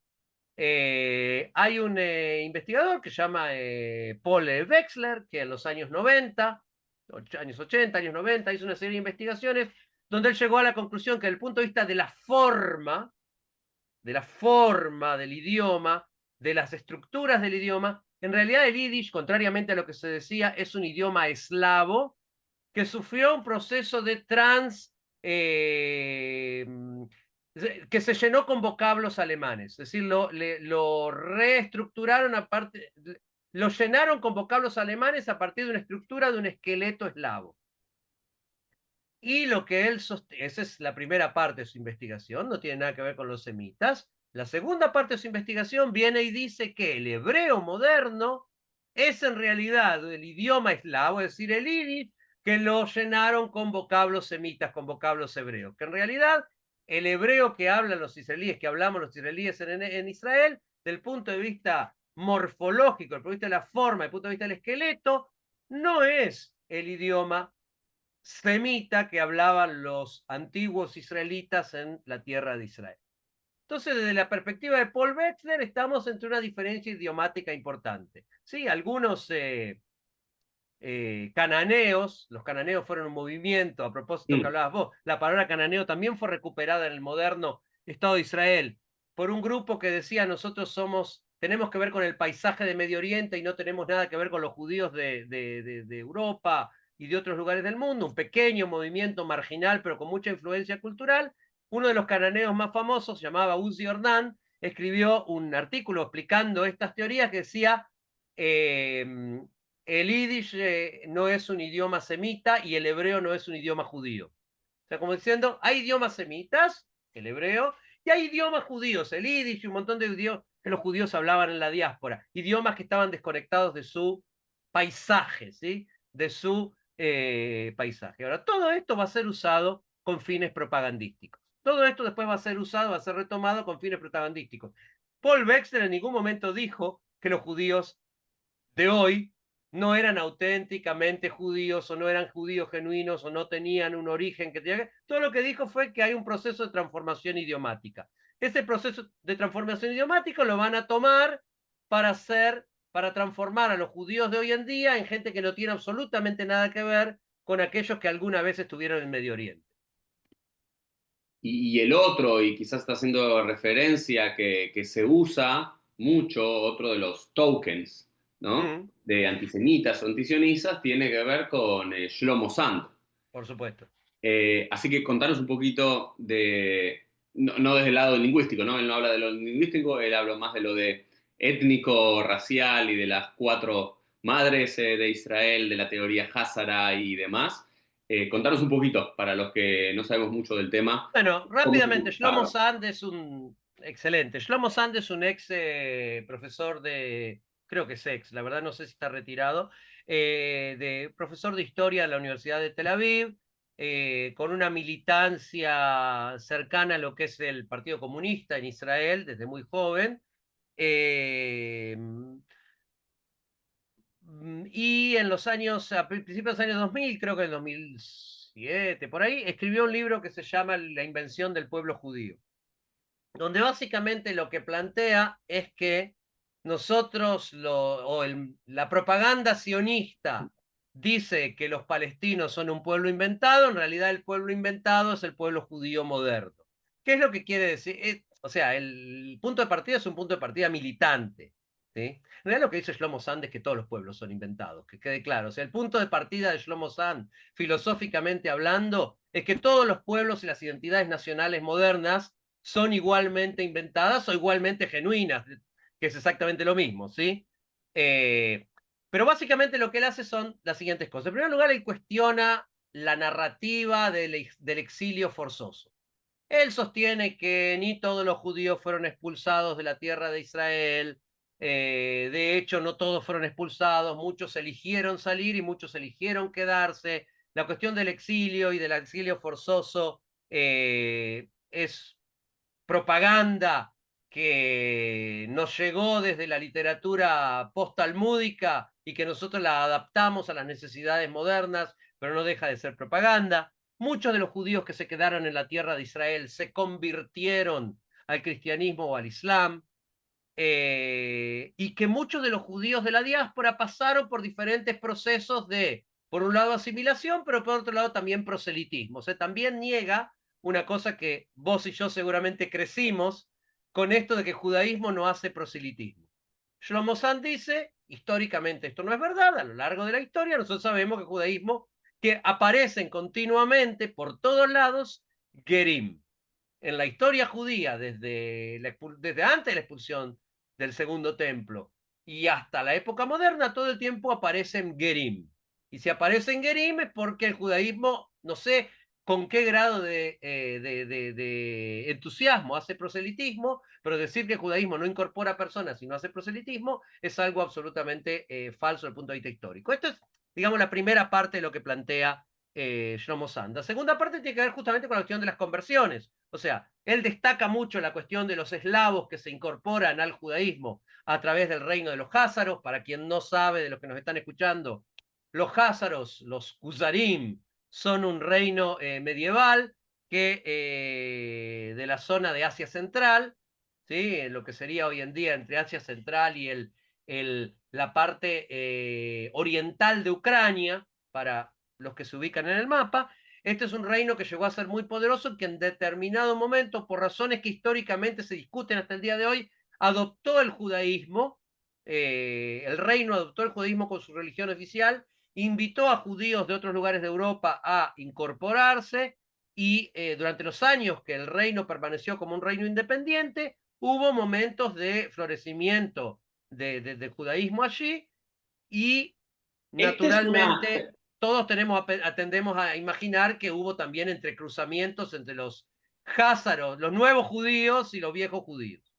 Eh, hay un eh, investigador que se llama eh, Paul Wexler, que en los años noventa, años ochenta, años noventa, hizo una serie de investigaciones donde él llegó a la conclusión que desde el punto de vista de la forma, de la forma del idioma, de las estructuras del idioma, en realidad el yiddish, contrariamente a lo que se decía, es un idioma eslavo que sufrió un proceso de trans eh, que se llenó con vocablos alemanes, es decir, lo, le, lo reestructuraron aparte, lo llenaron con vocablos alemanes a partir de una estructura de un esqueleto eslavo. Y lo que él sostiene, esa es la primera parte de su investigación, no tiene nada que ver con los semitas. La segunda parte de su investigación viene y dice que el hebreo moderno es en realidad el idioma eslavo, es decir, el yiddish, que lo llenaron con vocablos semitas, con vocablos hebreos, que en realidad el hebreo que hablan los israelíes, que hablamos los israelíes en, en Israel, del punto de vista morfológico, del punto de vista de la forma, del punto de vista del esqueleto, no es el idioma semita que hablaban los antiguos israelitas en la tierra de Israel. Entonces, desde la perspectiva de Paul Wexler, estamos entre una diferencia idiomática importante. Sí, algunos eh, eh, cananeos, los cananeos fueron un movimiento, a propósito que Mm. hablabas vos, la palabra cananeo también fue recuperada en el moderno Estado de Israel por un grupo que decía nosotros somos, tenemos que ver con el paisaje de Medio Oriente y no tenemos nada que ver con los judíos de, de, de, de Europa y de otros lugares del mundo, un pequeño movimiento marginal pero con mucha influencia cultural. Uno de los cananeos más famosos, se llamaba Uzi Ornan, escribió un artículo explicando estas teorías que decía eh, el yiddish eh, no es un idioma semita y el hebreo no es un idioma judío. O sea, como diciendo, hay idiomas semitas, el hebreo, y hay idiomas judíos, el yiddish y un montón de idiomas, que los judíos hablaban en la diáspora, idiomas que estaban desconectados de su paisaje, ¿sí? De su eh, paisaje. Ahora, todo esto va a ser usado con fines propagandísticos. Todo esto después va a ser usado, va a ser retomado con fines propagandísticos. Paul Wexler en ningún momento dijo que los judíos de hoy no eran auténticamente judíos o no eran judíos genuinos o no tenían un origen que tenía que... Todo lo que dijo fue que hay un proceso de transformación idiomática. Ese proceso de transformación idiomática lo van a tomar para hacer, para transformar a los judíos de hoy en día en gente que no tiene absolutamente nada que ver con aquellos que alguna vez estuvieron en Medio Oriente. Y, y el otro, y quizás está haciendo referencia que, que se usa mucho, otro de los tokens, ¿no? Mm, De antisemitas o antisionistas, tiene que ver con eh, Shlomo Sand. por supuesto. Eh, así que contanos un poquito de, no, no desde el lado lingüístico, ¿no? Él no habla de lo lingüístico, él habla más de lo de étnico, racial y de las cuatro madres eh, de Israel, de la teoría Hazara y demás. Eh, contanos un poquito, para los que no sabemos mucho del tema, Bueno, cómo se rápidamente, Shlomo utilizaron. Sand es un excelente. Shlomo Sand es un ex eh, profesor de, creo que es ex, la verdad no sé si está retirado, eh, de profesor de historia en la Universidad de Tel Aviv, eh, con una militancia cercana a lo que es el Partido Comunista en Israel desde muy joven. Eh, y en los años, a principios de los años dos mil, creo que en dos mil siete, por ahí, escribió un libro que se llama La invención del pueblo judío, donde básicamente lo que plantea es que nosotros, lo, o el, la propaganda sionista dice que los palestinos son un pueblo inventado, en realidad el pueblo inventado es el pueblo judío moderno. ¿Qué es lo que quiere decir? Eh, o sea, el punto de partida es un punto de partida militante. ¿Sí? En realidad lo que dice Shlomo Sand es que todos los pueblos son inventados, que quede claro. O sea, el punto de partida de Shlomo Sand, filosóficamente hablando, es que todos los pueblos y las identidades nacionales modernas son igualmente inventadas o igualmente genuinas, que es exactamente lo mismo, ¿sí? Eh, pero básicamente lo que él hace son las siguientes cosas. En primer lugar, él cuestiona la narrativa del, del exilio forzoso. Él sostiene que ni todos los judíos fueron expulsados de la tierra de Israel. Eh, de hecho, no todos fueron expulsados, muchos eligieron salir y muchos eligieron quedarse. La cuestión del exilio y del exilio forzoso eh, es propaganda que nos llegó desde la literatura post-talmúdica y que nosotros la adaptamos a las necesidades modernas, pero no deja de ser propaganda. Muchos de los judíos que se quedaron en la tierra de Israel se convirtieron al cristianismo o al islam, eh, y que muchos de los judíos de la diáspora pasaron por diferentes procesos de, por un lado, asimilación, pero por otro lado también proselitismo. O sea, también niega una cosa que vos y yo seguramente crecimos con esto de que el judaísmo no hace proselitismo. Shlomo Sand dice, históricamente esto no es verdad, a lo largo de la historia nosotros sabemos que el judaísmo, que aparecen continuamente por todos lados, gerim. En la historia judía, desde, la, desde antes de la expulsión del segundo templo y hasta la época moderna, todo el tiempo aparecen gerim. Y si aparecen gerim es porque el judaísmo, no sé con qué grado de, eh, de, de, de, entusiasmo hace proselitismo, pero decir que el judaísmo no incorpora personas y no hace proselitismo es algo absolutamente eh, falso desde el punto de vista histórico. Esto es, digamos, la primera parte de lo que plantea eh, Shlomo Sand. La segunda parte tiene que ver justamente con la cuestión de las conversiones. O sea, él destaca mucho la cuestión de los eslavos que se incorporan al judaísmo a través del reino de los házaros. Para quien no sabe de los que nos están escuchando, los házaros, los Kuzarim, son un reino eh, medieval que eh, de la zona de Asia Central, ¿sí? Lo que sería hoy en día entre Asia Central y el, el, la parte eh, oriental de Ucrania, para los que se ubican en el mapa. Este es un reino que llegó a ser muy poderoso, que en determinado momento, por razones que históricamente se discuten hasta el día de hoy, adoptó el judaísmo, eh, el reino adoptó el judaísmo con su religión oficial, invitó a judíos de otros lugares de Europa a incorporarse y eh, durante los años que el reino permaneció como un reino independiente, hubo momentos de florecimiento de, de, del judaísmo allí y Esta es una, naturalmente todos tenemos, atendemos a imaginar que hubo también entrecruzamientos entre los házaros, los nuevos judíos y los viejos judíos.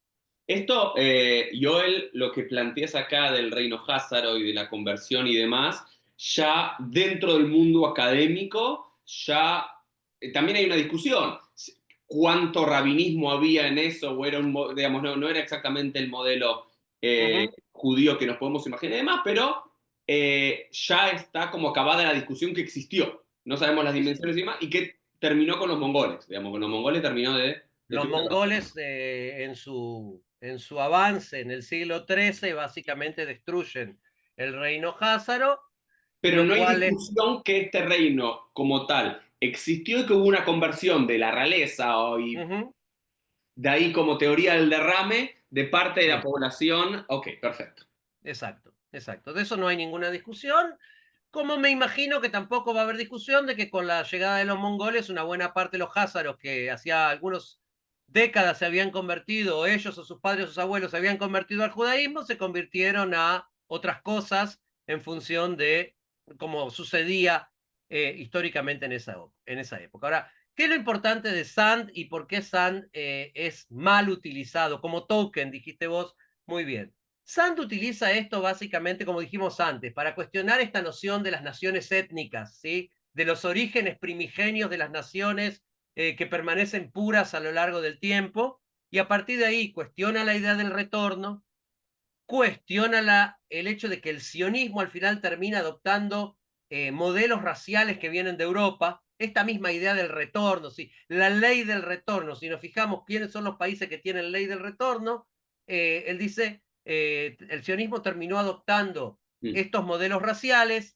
Esto, eh, Joel, lo que planteas acá del reino házaro y de la conversión y demás, ya dentro del mundo académico, ya eh, también hay una discusión. ¿Cuánto rabinismo había en eso? O era un, digamos, no, no era exactamente el modelo eh, Ujú. judío que nos podemos imaginar y demás, pero eh, ya está como acabada la discusión que existió. No sabemos las Sí, sí. dimensiones y demás, y que terminó con los mongoles. Digamos, con los mongoles terminó de Los destruir a los. mongoles eh, en su, en su avance en el siglo trece básicamente destruyen el reino házaro, Pero lo no hay cual es... discusión que este reino como tal existió y que hubo una conversión de la realeza o- y Ujú. de ahí como teoría del derrame de parte de la Sí, población. Ok, perfecto. exacto, exacto. De eso no hay ninguna discusión. Como me imagino que tampoco va a haber discusión de que con la llegada de los mongoles, una buena parte de los házaros que hacía algunas décadas se habían convertido, o ellos o sus padres o sus abuelos se habían convertido al judaísmo, se convirtieron a otras cosas en función de cómo sucedía eh, históricamente en esa, en esa época. Ahora, ¿qué es lo importante de Sand y por qué Sand eh, es mal utilizado como token? Dijiste vos muy bien. Sand utiliza esto básicamente, como dijimos antes, para cuestionar esta noción de las naciones étnicas, ¿sí? De los orígenes primigenios de las naciones eh, que permanecen puras a lo largo del tiempo, y a partir de ahí cuestiona la idea del retorno, cuestiona la, el hecho de que el sionismo al final termina adoptando eh, modelos raciales que vienen de Europa, esta misma idea del retorno, ¿sí? La ley del retorno, si nos fijamos quiénes son los países que tienen ley del retorno, eh, él dice, eh, el sionismo terminó adoptando Mm. estos modelos raciales,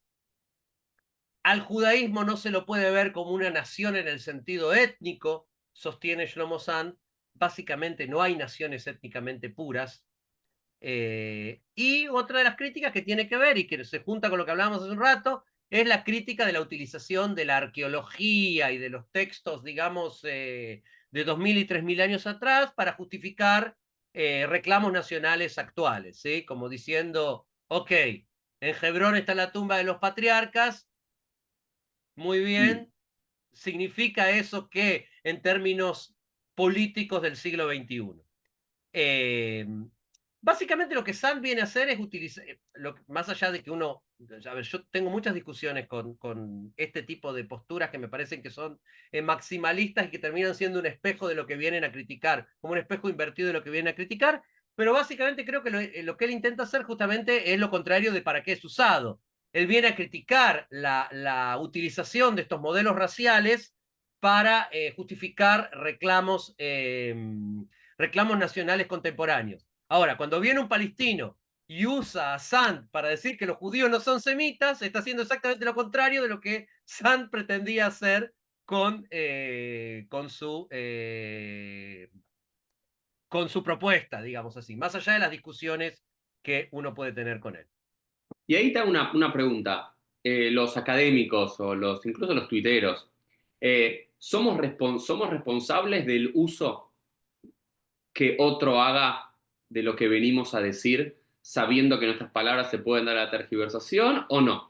al judaísmo no se lo puede ver como una nación en el sentido étnico, sostiene Shlomo Sand, básicamente no hay naciones étnicamente puras, eh, y otra de las críticas que tiene que ver y que se junta con lo que hablábamos hace un rato es la crítica de la utilización de la arqueología y de los textos, digamos, eh, de dos mil y tres mil años atrás para justificar eh, reclamos nacionales actuales, ¿sí? Como diciendo, ok, en Hebrón está la tumba de los patriarcas, muy Mm. bien, significa eso que en términos políticos del siglo veintiuno. Eh, Básicamente lo que Sand viene a hacer es utilizar, eh, lo, más allá de que uno, a ver, yo tengo muchas discusiones con, con este tipo de posturas que me parecen que son eh, maximalistas y que terminan siendo un espejo de lo que vienen a criticar, como un espejo invertido de lo que vienen a criticar, pero básicamente creo que lo, eh, lo que él intenta hacer justamente es lo contrario de para qué es usado. Él viene a criticar la, la utilización de estos modelos raciales para eh, justificar reclamos eh, reclamos nacionales contemporáneos. Ahora, cuando viene un palestino y usa a Sand para decir que los judíos no son semitas, está haciendo exactamente lo contrario de lo que Sand pretendía hacer con, eh, con, su, eh, con su propuesta, digamos así, más allá de las discusiones que uno puede tener con él. Y ahí te hago una, una pregunta. Eh, los académicos o los, incluso los tuiteros, eh, ¿somos, respon- ¿somos responsables del uso que otro haga de lo que venimos a decir, sabiendo que nuestras palabras se pueden dar a la tergiversación o no?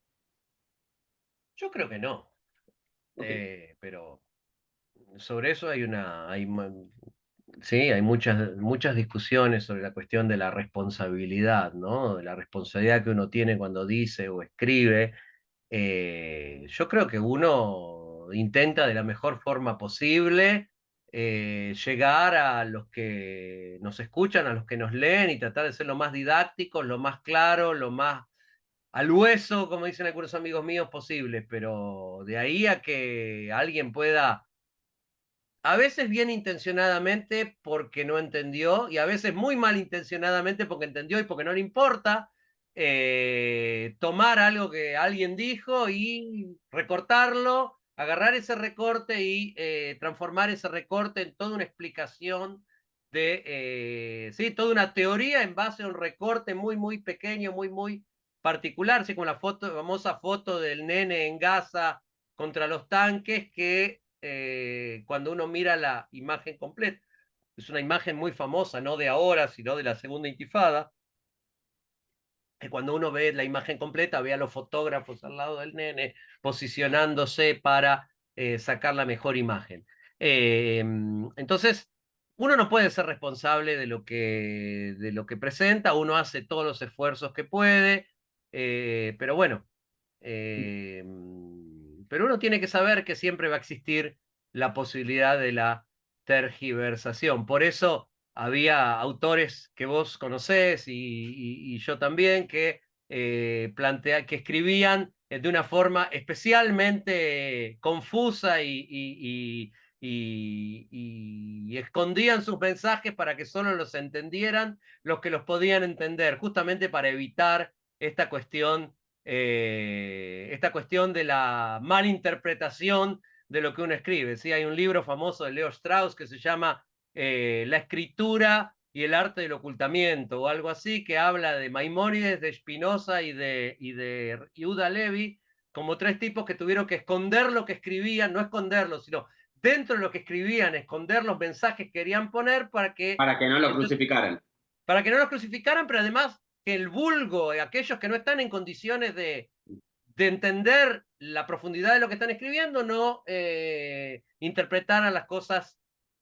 Yo creo que no, Ok. eh, pero sobre eso hay una, hay, sí, hay muchas, muchas discusiones sobre la cuestión de la responsabilidad, ¿no? De la responsabilidad que uno tiene cuando dice o escribe. Eh, yo creo que uno intenta de la mejor forma posible eh, llegar a los que nos escuchan, a los que nos leen y tratar de ser lo más didácticos, lo más claro, lo más al hueso, como dicen algunos amigos míos, posible. Pero de ahí a que alguien pueda a veces bien intencionadamente porque no entendió y a veces muy mal intencionadamente porque entendió y porque no le importa eh, tomar algo que alguien dijo y recortarlo, agarrar ese recorte y eh, transformar ese recorte en toda una explicación de, eh, sí, toda una teoría en base a un recorte muy, muy pequeño, muy, muy particular, así como la foto, famosa foto del nene en Gaza contra los tanques que eh, cuando uno mira la imagen completa, es una imagen muy famosa, no de ahora, sino de la segunda intifada, que cuando uno ve la imagen completa, ve a los fotógrafos al lado del nene posicionándose para eh, sacar la mejor imagen. Eh, entonces, uno no puede ser responsable de lo que, de lo que presenta, uno hace todos los esfuerzos que puede, eh, pero bueno, eh, pero uno tiene que saber que siempre va a existir la posibilidad de la tergiversación. Por eso había autores que vos conocés y, y, y yo también que, eh, plantea, que escribían de una forma especialmente confusa y, y, y, y, y escondían sus mensajes para que solo los entendieran los que los podían entender, justamente para evitar esta cuestión, eh, esta cuestión de la malinterpretación de lo que uno escribe. ¿Sí? Hay un libro famoso de Leo Strauss que se llama eh, La escritura y el arte del ocultamiento, o algo así, que habla de Maimónides, de Spinoza y de, y de Yehuda Levi, como tres tipos que tuvieron que esconder lo que escribían, no esconderlo, sino dentro de lo que escribían, esconder los mensajes que querían poner para que, Para que no lo crucificaran. para que no los crucificaran, pero además que el vulgo, aquellos que no están en condiciones de, de entender la profundidad de lo que están escribiendo, no eh, interpretaran las cosas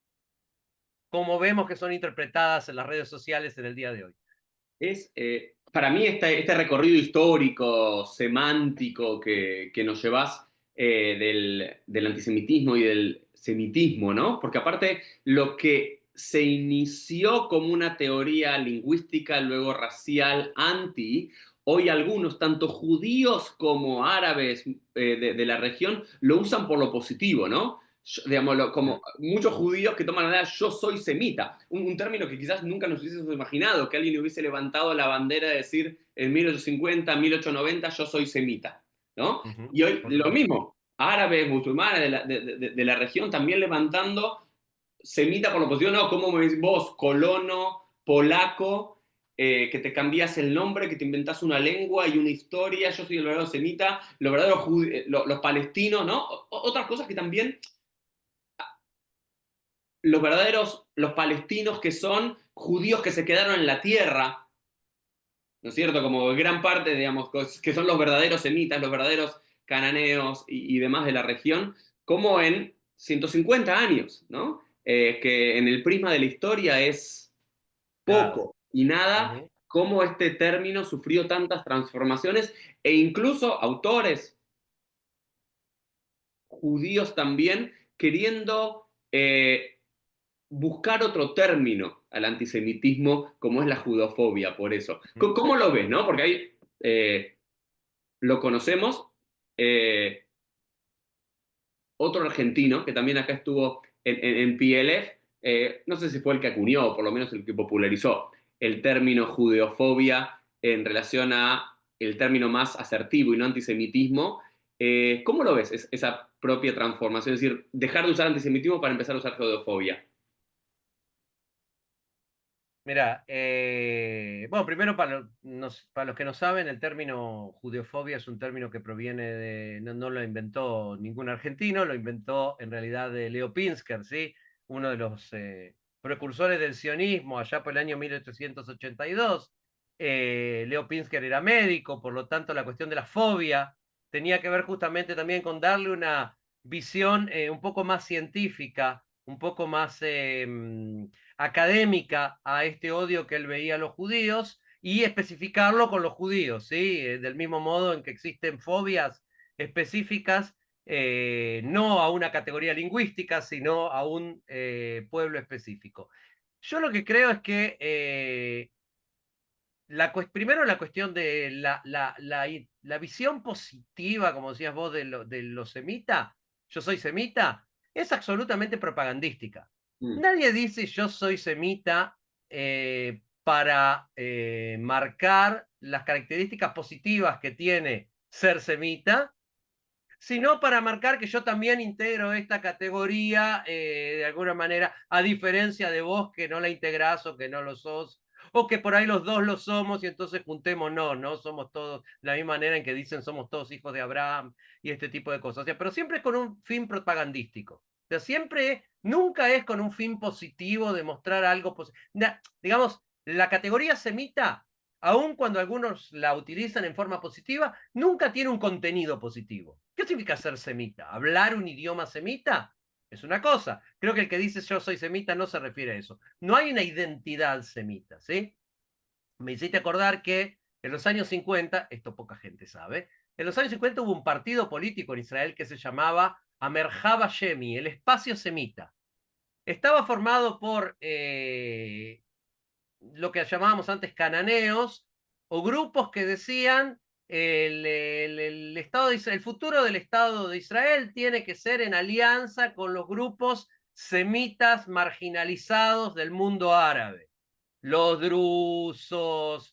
como vemos que son interpretadas en las redes sociales en el día de hoy. Es, eh, para mí este, este recorrido histórico, semántico que, que nos llevas eh, del, del antisemitismo y del semitismo, ¿no? Porque aparte lo que se inició como una teoría lingüística, luego racial, anti, hoy algunos, tanto judíos como árabes eh, de, de la región, lo usan por lo positivo, ¿no? Yo, digamos, lo, como muchos judíos que toman la idea, yo soy semita, un, un, término que quizás nunca nos hubiésemos imaginado, que alguien hubiese levantado la bandera de decir en mil ochocientos cincuenta, mil ochocientos noventa, yo soy semita, ¿no? Uh -huh. Y hoy Por lo supuesto. mismo, árabes, musulmanes de la, de, de, de la región también levantando semita por lo positivo, no, ¿cómo me decís vos, colono, polaco, eh, que te cambias el nombre, que te inventás una lengua y una historia, yo soy el verdadero semita, los verdaderos los, los palestinos, ¿no? O, otras cosas que también los verdaderos, los palestinos que son judíos que se quedaron en la tierra, ¿no es cierto? Como gran parte, digamos, que son los verdaderos semitas, los verdaderos cananeos y, y demás de la región, como en ciento cincuenta años, ¿no? Eh, que en el prisma de la historia es Nada. poco y Uh nada, -huh. cómo este término sufrió tantas transformaciones e incluso autores judíos también queriendo eh, buscar otro término al antisemitismo como es la judofobia, por eso. Uh -huh. ¿Cómo lo ves, no? Porque ahí eh, lo conocemos, eh, otro argentino que también acá estuvo en, en, en P L F, eh, no sé si fue el que acuñó, o por lo menos el que popularizó el término judeofobia en relación a el término más asertivo y no antisemitismo. Eh, ¿Cómo lo ves, es, esa propia transformación? Es decir, dejar de usar antisemitismo para empezar a usar judeofobia. Mira, eh, bueno, primero para, lo, nos, para los que no saben, el término judeofobia es un término que proviene de, no, no lo inventó ningún argentino, lo inventó en realidad de Leo Pinsker, ¿sí? Uno de los eh, precursores del sionismo allá por el año mil ochocientos ochenta y dos. Eh, Leo Pinsker era médico, por lo tanto la cuestión de la fobia tenía que ver justamente también con darle una visión eh, un poco más científica, un poco más eh, académica a este odio que él veía a los judíos y especificarlo con los judíos, ¿sí? Del mismo modo en que existen fobias específicas, eh, no a una categoría lingüística, sino a un eh, pueblo específico. Yo lo que creo es que eh, la, primero la cuestión de la, la, la, la visión positiva, como decías vos, de, lo, de los semita, yo soy semita, es absolutamente propagandística. Mm. Nadie dice yo soy semita eh, para eh, marcar las características positivas que tiene ser semita, sino para marcar que yo también integro esta categoría eh, de alguna manera, a diferencia de vos que no la integrás o que no lo sos, o que por ahí los dos lo somos y entonces juntemos, no, no somos todos, de la misma manera en que dicen somos todos hijos de Abraham y este tipo de cosas, o sea, pero siempre con un fin propagandístico. O sea, siempre, nunca es con un fin positivo de mostrar algo positivo. Digamos, la categoría semita, aun cuando algunos la utilizan en forma positiva, nunca tiene un contenido positivo. ¿Qué significa ser semita? ¿Hablar un idioma semita? es una cosa. Creo que el que dice yo soy semita no se refiere a eso. No hay una identidad semita, ¿sí? Me hiciste acordar que en los años cincuenta, esto poca gente sabe, en los años cincuenta hubo un partido político en Israel que se llamaba Amerjaba Shemi, el espacio semita. Estaba formado por eh, lo que llamábamos antes cananeos, o grupos que decían el, el, el, Estado de Israel, el futuro del Estado de Israel tiene que ser en alianza con los grupos semitas marginalizados del mundo árabe. Los drusos,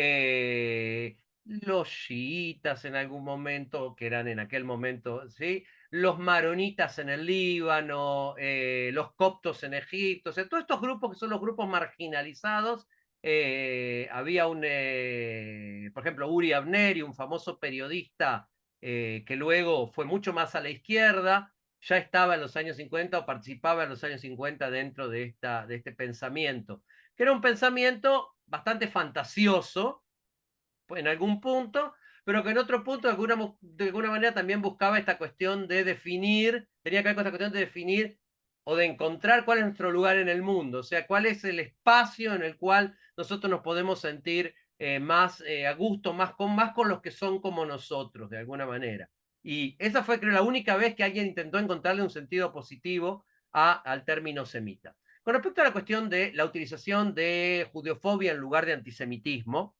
eh, los chiitas en algún momento, que eran en aquel momento, ¿sí? Los maronitas en el Líbano, eh, los coptos en Egipto, o sea, todos estos grupos que son los grupos marginalizados. Eh, había un, eh, por ejemplo, Uri Avneri, un famoso periodista eh, que luego fue mucho más a la izquierda, ya estaba en los años cincuenta o participaba en los años cincuenta dentro de, esta, de este pensamiento, que era un pensamiento bastante fantasioso en algún punto, pero que en otro punto de alguna, de alguna manera también buscaba esta cuestión de definir, tenía que ver con esta cuestión de definir o de encontrar cuál es nuestro lugar en el mundo, o sea, cuál es el espacio en el cual nosotros nos podemos sentir eh, más eh, a gusto, más con, más con los que son como nosotros, de alguna manera. Y esa fue, creo, la única vez que alguien intentó encontrarle un sentido positivo a, al término semita. Con respecto a la cuestión de la utilización de judeofobia en lugar de antisemitismo,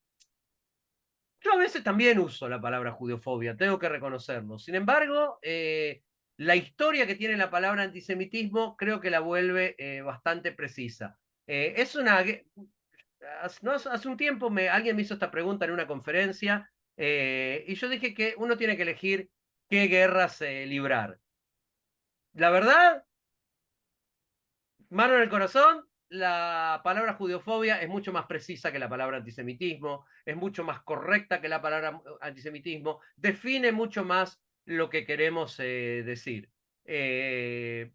yo a veces también uso la palabra judeofobia, tengo que reconocerlo. Sin embargo, eh, la historia que tiene la palabra antisemitismo creo que la vuelve eh, bastante precisa. Eh, es una... No, hace un tiempo me, alguien me hizo esta pregunta en una conferencia eh, y yo dije que uno tiene que elegir qué guerras eh, librar. La verdad, mano en el corazón, la palabra judeofobia es mucho más precisa que la palabra antisemitismo, es mucho más correcta que la palabra antisemitismo, define mucho más lo que queremos eh, decir. Eh,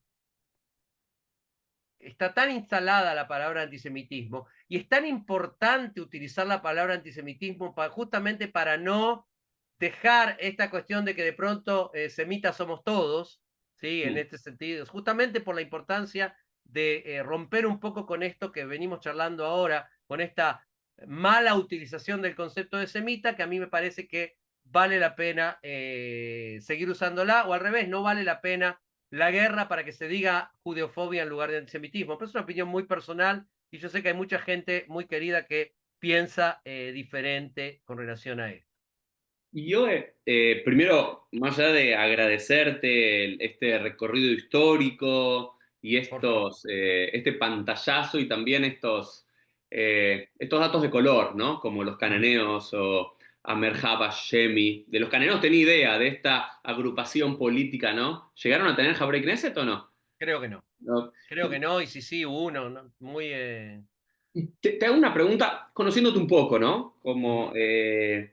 está tan instalada la palabra antisemitismo y es tan importante utilizar la palabra antisemitismo para, justamente para no dejar esta cuestión de que de pronto eh, semitas somos todos, ¿sí? En Mm. este sentido, justamente por la importancia de eh, romper un poco con esto que venimos charlando ahora, con esta mala utilización del concepto de semita, que a mí me parece que vale la pena eh, seguir usándola, o al revés, no vale la pena la guerra para que se diga judeofobia en lugar de antisemitismo. Pero es una opinión muy personal y yo sé que hay mucha gente muy querida que piensa eh, diferente con relación a esto. Y yo, eh, eh, primero, más allá de agradecerte el- este recorrido histórico y Por favor. estos, eh, este pantallazo y también estos, eh, estos datos de color, ¿no? Como los Uh -huh. cananeos o Amerjaba Shemi. De los cananeos tenía idea de esta agrupación política, ¿no? ¿Llegaron a tener Jabré Knesset o no? Creo que no. No. Creo que no, y si sí, uno, ¿no? Muy... Eh... Te, te hago una pregunta, conociéndote un poco, ¿no? Uh Como, -huh. eh,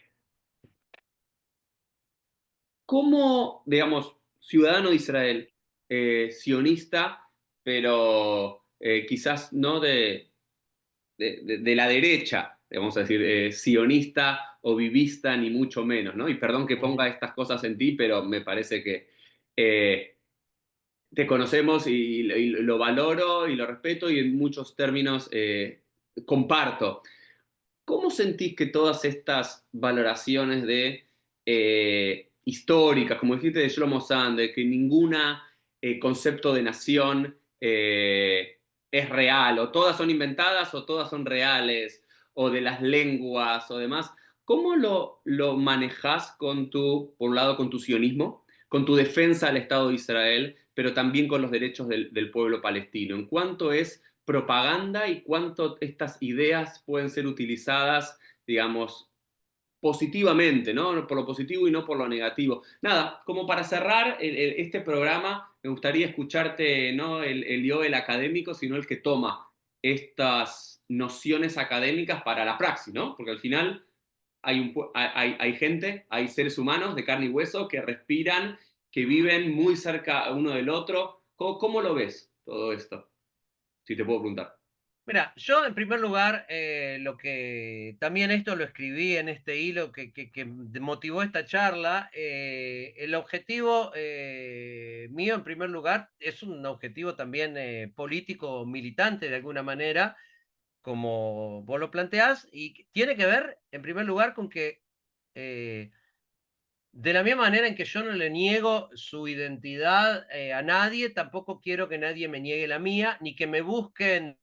¿cómo, digamos, ciudadano de Israel, eh, sionista, pero eh, quizás no de, de, de- de la derecha, vamos a decir, eh, sionista o vivista, ni mucho menos, ¿no? Y perdón que Uh -huh. ponga estas cosas en ti, pero me parece que eh, te conocemos y, y lo valoro y lo respeto y en muchos términos eh, comparto. ¿Cómo sentís que todas estas valoraciones de eh, históricas, como dijiste de Shlomo Sand, de que ninguna eh, concepto de nación eh, es real, o todas son inventadas o todas son reales, o de las lenguas o demás, ¿cómo lo, lo manejás con tu, por un lado, con tu sionismo, con tu defensa del Estado de Israel, pero también con los derechos del, del pueblo palestino? ¿En cuánto es propaganda y cuánto estas ideas pueden ser utilizadas, digamos, positivamente, ¿no? Por lo positivo y no por lo negativo? Nada, como para cerrar el, el, este programa, me gustaría escucharte, no el, el yo, el académico, sino el que toma estas nociones académicas para la praxis, ¿no? Porque al final hay, un, hay, hay gente, hay seres humanos de carne y hueso que respiran, que viven muy cerca uno del otro. ¿Cómo, cómo lo ves todo esto? Si te puedo preguntar. Mira, yo en primer lugar, eh, lo que también esto lo escribí en este hilo que, que, que motivó esta charla, eh, el objetivo eh, eh, mío, en primer lugar, es un objetivo también eh, político, militante de alguna manera, como vos lo planteás, y tiene que ver, en primer lugar, con que eh, de la misma manera en que yo no le niego su identidad eh, a nadie, tampoco quiero que nadie me niegue la mía, ni que me busquen,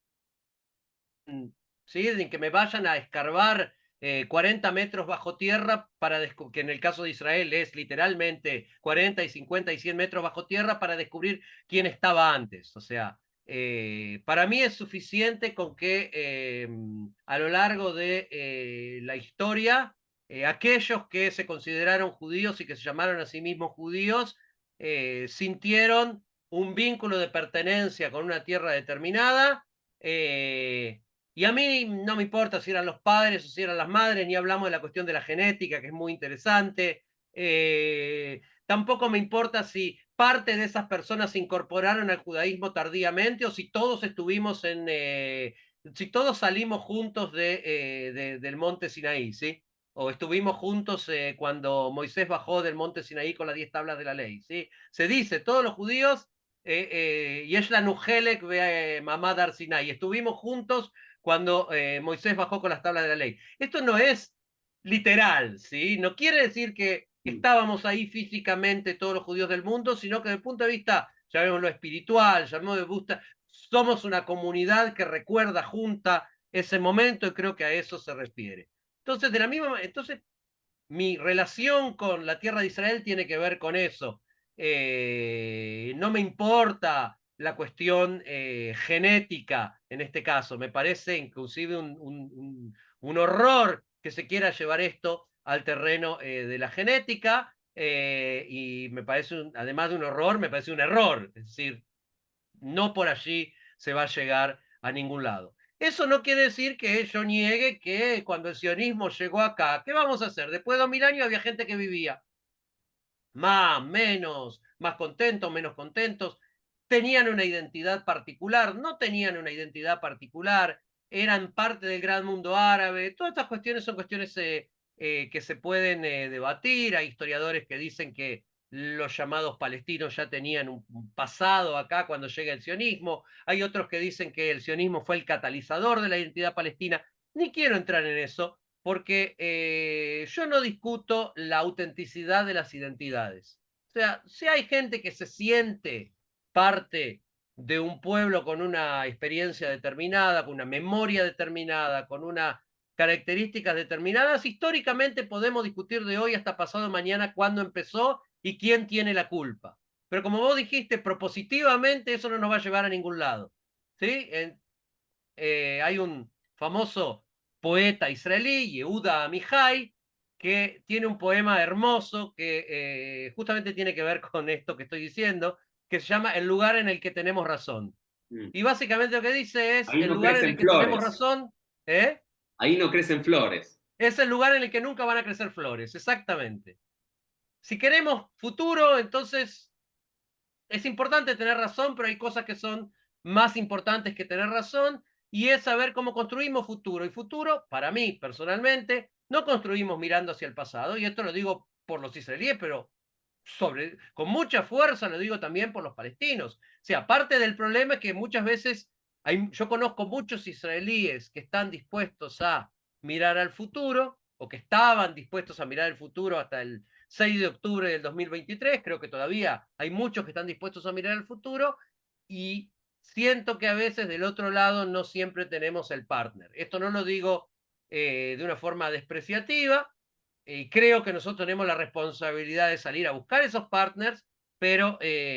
¿sí? Ni que me vayan a escarbar eh, cuarenta metros bajo tierra, para que en el caso de Israel es literalmente cuarenta y cincuenta y cien metros bajo tierra para descubrir quién estaba antes. O sea, eh, para mí es suficiente con que eh, a lo largo de eh, la historia, eh, aquellos que se consideraron judíos y que se llamaron a sí mismos judíos, eh, sintieron un vínculo de pertenencia con una tierra determinada. Eh, y a mí no me importa si eran los padres o si eran las madres, ni hablamos de la cuestión de la genética, que es muy interesante. Eh, tampoco me importa si parte de esas personas se incorporaron al judaísmo tardíamente o si todos estuvimos en, eh, si todos salimos juntos de, eh, de, del monte Sinaí, ¿sí? O estuvimos juntos eh, cuando Moisés bajó del monte Sinaí con las diez tablas de la ley, ¿sí? Se dice, todos los judíos, eh, eh, y es la Nujelek ve mamá Dar Sinai, estuvimos juntos cuando eh, Moisés bajó con las tablas de la ley. Esto no es literal, ¿sí? No quiere decir que Mm. estábamos ahí físicamente todos los judíos del mundo, sino que desde el punto de vista, llamémoslo espiritual, llamémoslo de vista, somos una comunidad que recuerda junta ese momento y creo que a eso se refiere. Entonces, de la misma, entonces, mi relación con la tierra de Israel tiene que ver con eso. Eh, no me importa la cuestión eh, genética en este caso. Me parece inclusive un, un, un, un horror que se quiera llevar esto al terreno eh, de la genética. Eh, y me parece, un, además de un horror, me parece un error. Es decir, no por allí se va a llegar a ningún lado. Eso no quiere decir que yo niegue que cuando el sionismo llegó acá, ¿qué vamos a hacer? Después de dos mil años había gente que vivía más, menos, más contentos, menos contentos, tenían una identidad particular, no tenían una identidad particular, eran parte del gran mundo árabe. Todas estas cuestiones son cuestiones eh, eh, que se pueden eh, debatir. Hay historiadores que dicen que los llamados palestinos ya tenían un pasado acá cuando llega el sionismo. Hay otros que dicen que el sionismo fue el catalizador de la identidad palestina. Ni quiero entrar en eso, porque eh, yo no discuto la autenticidad de las identidades. O sea, si hay gente que se siente parte de un pueblo con una experiencia determinada, con una memoria determinada, con unas características determinadas, históricamente podemos discutir de hoy hasta pasado mañana cuándo empezó y quién tiene la culpa. Pero como vos dijiste, propositivamente eso no nos va a llevar a ningún lado. ¿Sí? En, eh, hay un famoso poeta israelí, Yehuda Amihai, que tiene un poema hermoso que eh, justamente tiene que ver con esto que estoy diciendo, que se llama El lugar en el que tenemos razón. Mm. Y básicamente lo que dice es, Ahí el no lugar en el crecen que tenemos flores. razón, ¿eh? Ahí no crecen flores. Es el lugar en el que nunca van a crecer flores, exactamente. Si queremos futuro, entonces es importante tener razón, pero hay cosas que son más importantes que tener razón, y es saber cómo construimos futuro. Y futuro, para mí, personalmente, no construimos mirando hacia el pasado, y esto lo digo por los israelíes, pero sobre, con mucha fuerza lo digo también por los palestinos. O sea, parte del problema es que muchas veces hay, yo conozco muchos israelíes que están dispuestos a mirar al futuro, o que estaban dispuestos a mirar el futuro hasta el seis de octubre del dos mil veintitrés, creo que todavía hay muchos que están dispuestos a mirar el futuro, y siento que a veces del otro lado no siempre tenemos el partner. Esto no lo digo eh, de una forma despreciativa, y creo que nosotros tenemos la responsabilidad de salir a buscar esos partners, pero,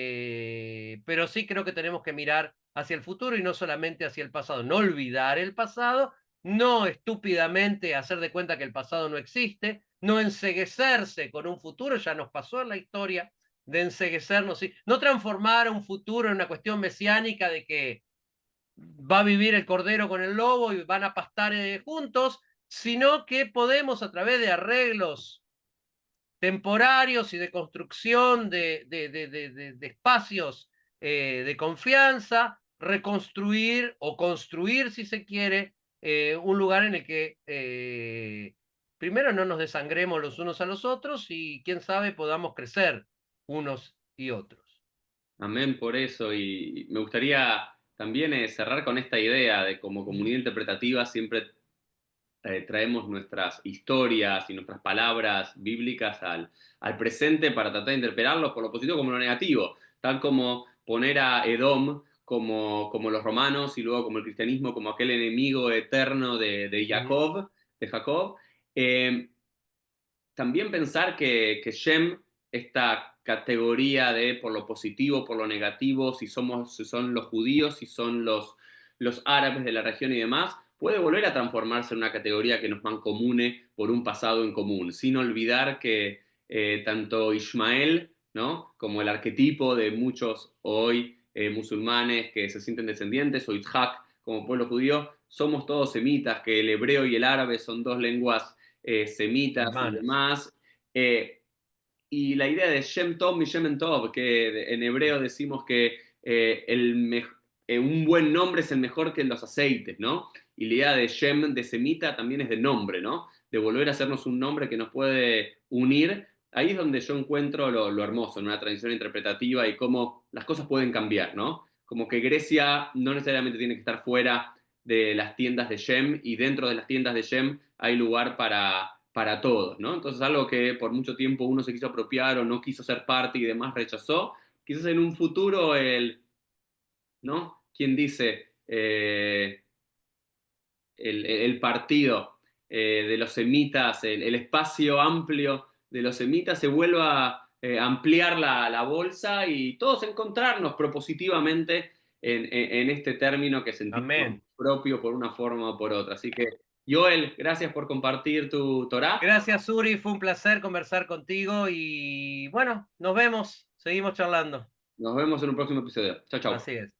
eh, pero sí creo que tenemos que mirar hacia el futuro y no solamente hacia el pasado. No olvidar el pasado, no estúpidamente hacer de cuenta que el pasado no existe, no enceguecerse con un futuro, ya nos pasó en la historia de enceguecernos, ¿sí? No transformar un futuro en una cuestión mesiánica de que va a vivir el cordero con el lobo y van a pastar eh, juntos, sino que podemos a través de arreglos temporarios y de construcción de, de, de, de, de espacios eh, de confianza, reconstruir o construir, si se quiere, eh, un lugar en el que eh, primero no nos desangremos los unos a los otros y quién sabe podamos crecer unos y otros. Amén por eso. Y me gustaría también eh, cerrar con esta idea de como comunidad interpretativa siempre eh, traemos nuestras historias y nuestras palabras bíblicas al, al presente para tratar de interpretarlos por lo positivo como lo negativo, tal como poner a Edom como, como los romanos y luego como el cristianismo, como aquel enemigo eterno de, de Ujú. Jacob, de Jacob. Eh, También pensar que, que Shem, esta categoría de por lo positivo, por lo negativo, si, somos, si son los judíos, si son los, los árabes de la región y demás, puede volver a transformarse en una categoría que nos mancomune por un pasado en común, sin olvidar que eh, tanto Ismael, ¿no? Como el arquetipo de muchos hoy eh, musulmanes que se sienten descendientes, o Yitzhak como pueblo judío, somos todos semitas, que el hebreo y el árabe son dos lenguas eh, semitas y Hermanas. demás. Eh, y la idea de Shem Tov mi Shem Tov, que en hebreo decimos que eh, el eh, un buen nombre es el mejor que los aceites, ¿no? Y la idea de Shem, de semita, también es de nombre, ¿no? De volver a hacernos un nombre que nos puede unir. Ahí es donde yo encuentro lo, lo hermoso en una tradición interpretativa y cómo las cosas pueden cambiar, ¿no? Como que Grecia no necesariamente tiene que estar fuera de las tiendas de Shem y dentro de las tiendas de Shem hay lugar para, para todos, ¿no? Entonces algo que por mucho tiempo uno se quiso apropiar o no quiso ser parte y demás rechazó, quizás en un futuro el, ¿no? ¿Quién dice eh, el, el, partido eh, de los semitas, el, el, espacio amplio de los semitas se vuelva a eh, ampliar la, la, bolsa y todos encontrarnos propositivamente en, en, en este término que sentimos Amén. propio por una forma o por otra. Así que, Joel, gracias por compartir tu Torah. Gracias, Uri. Fue un placer conversar contigo y bueno, nos vemos. Seguimos charlando. Nos vemos en un próximo episodio. Chao, chao. Así es.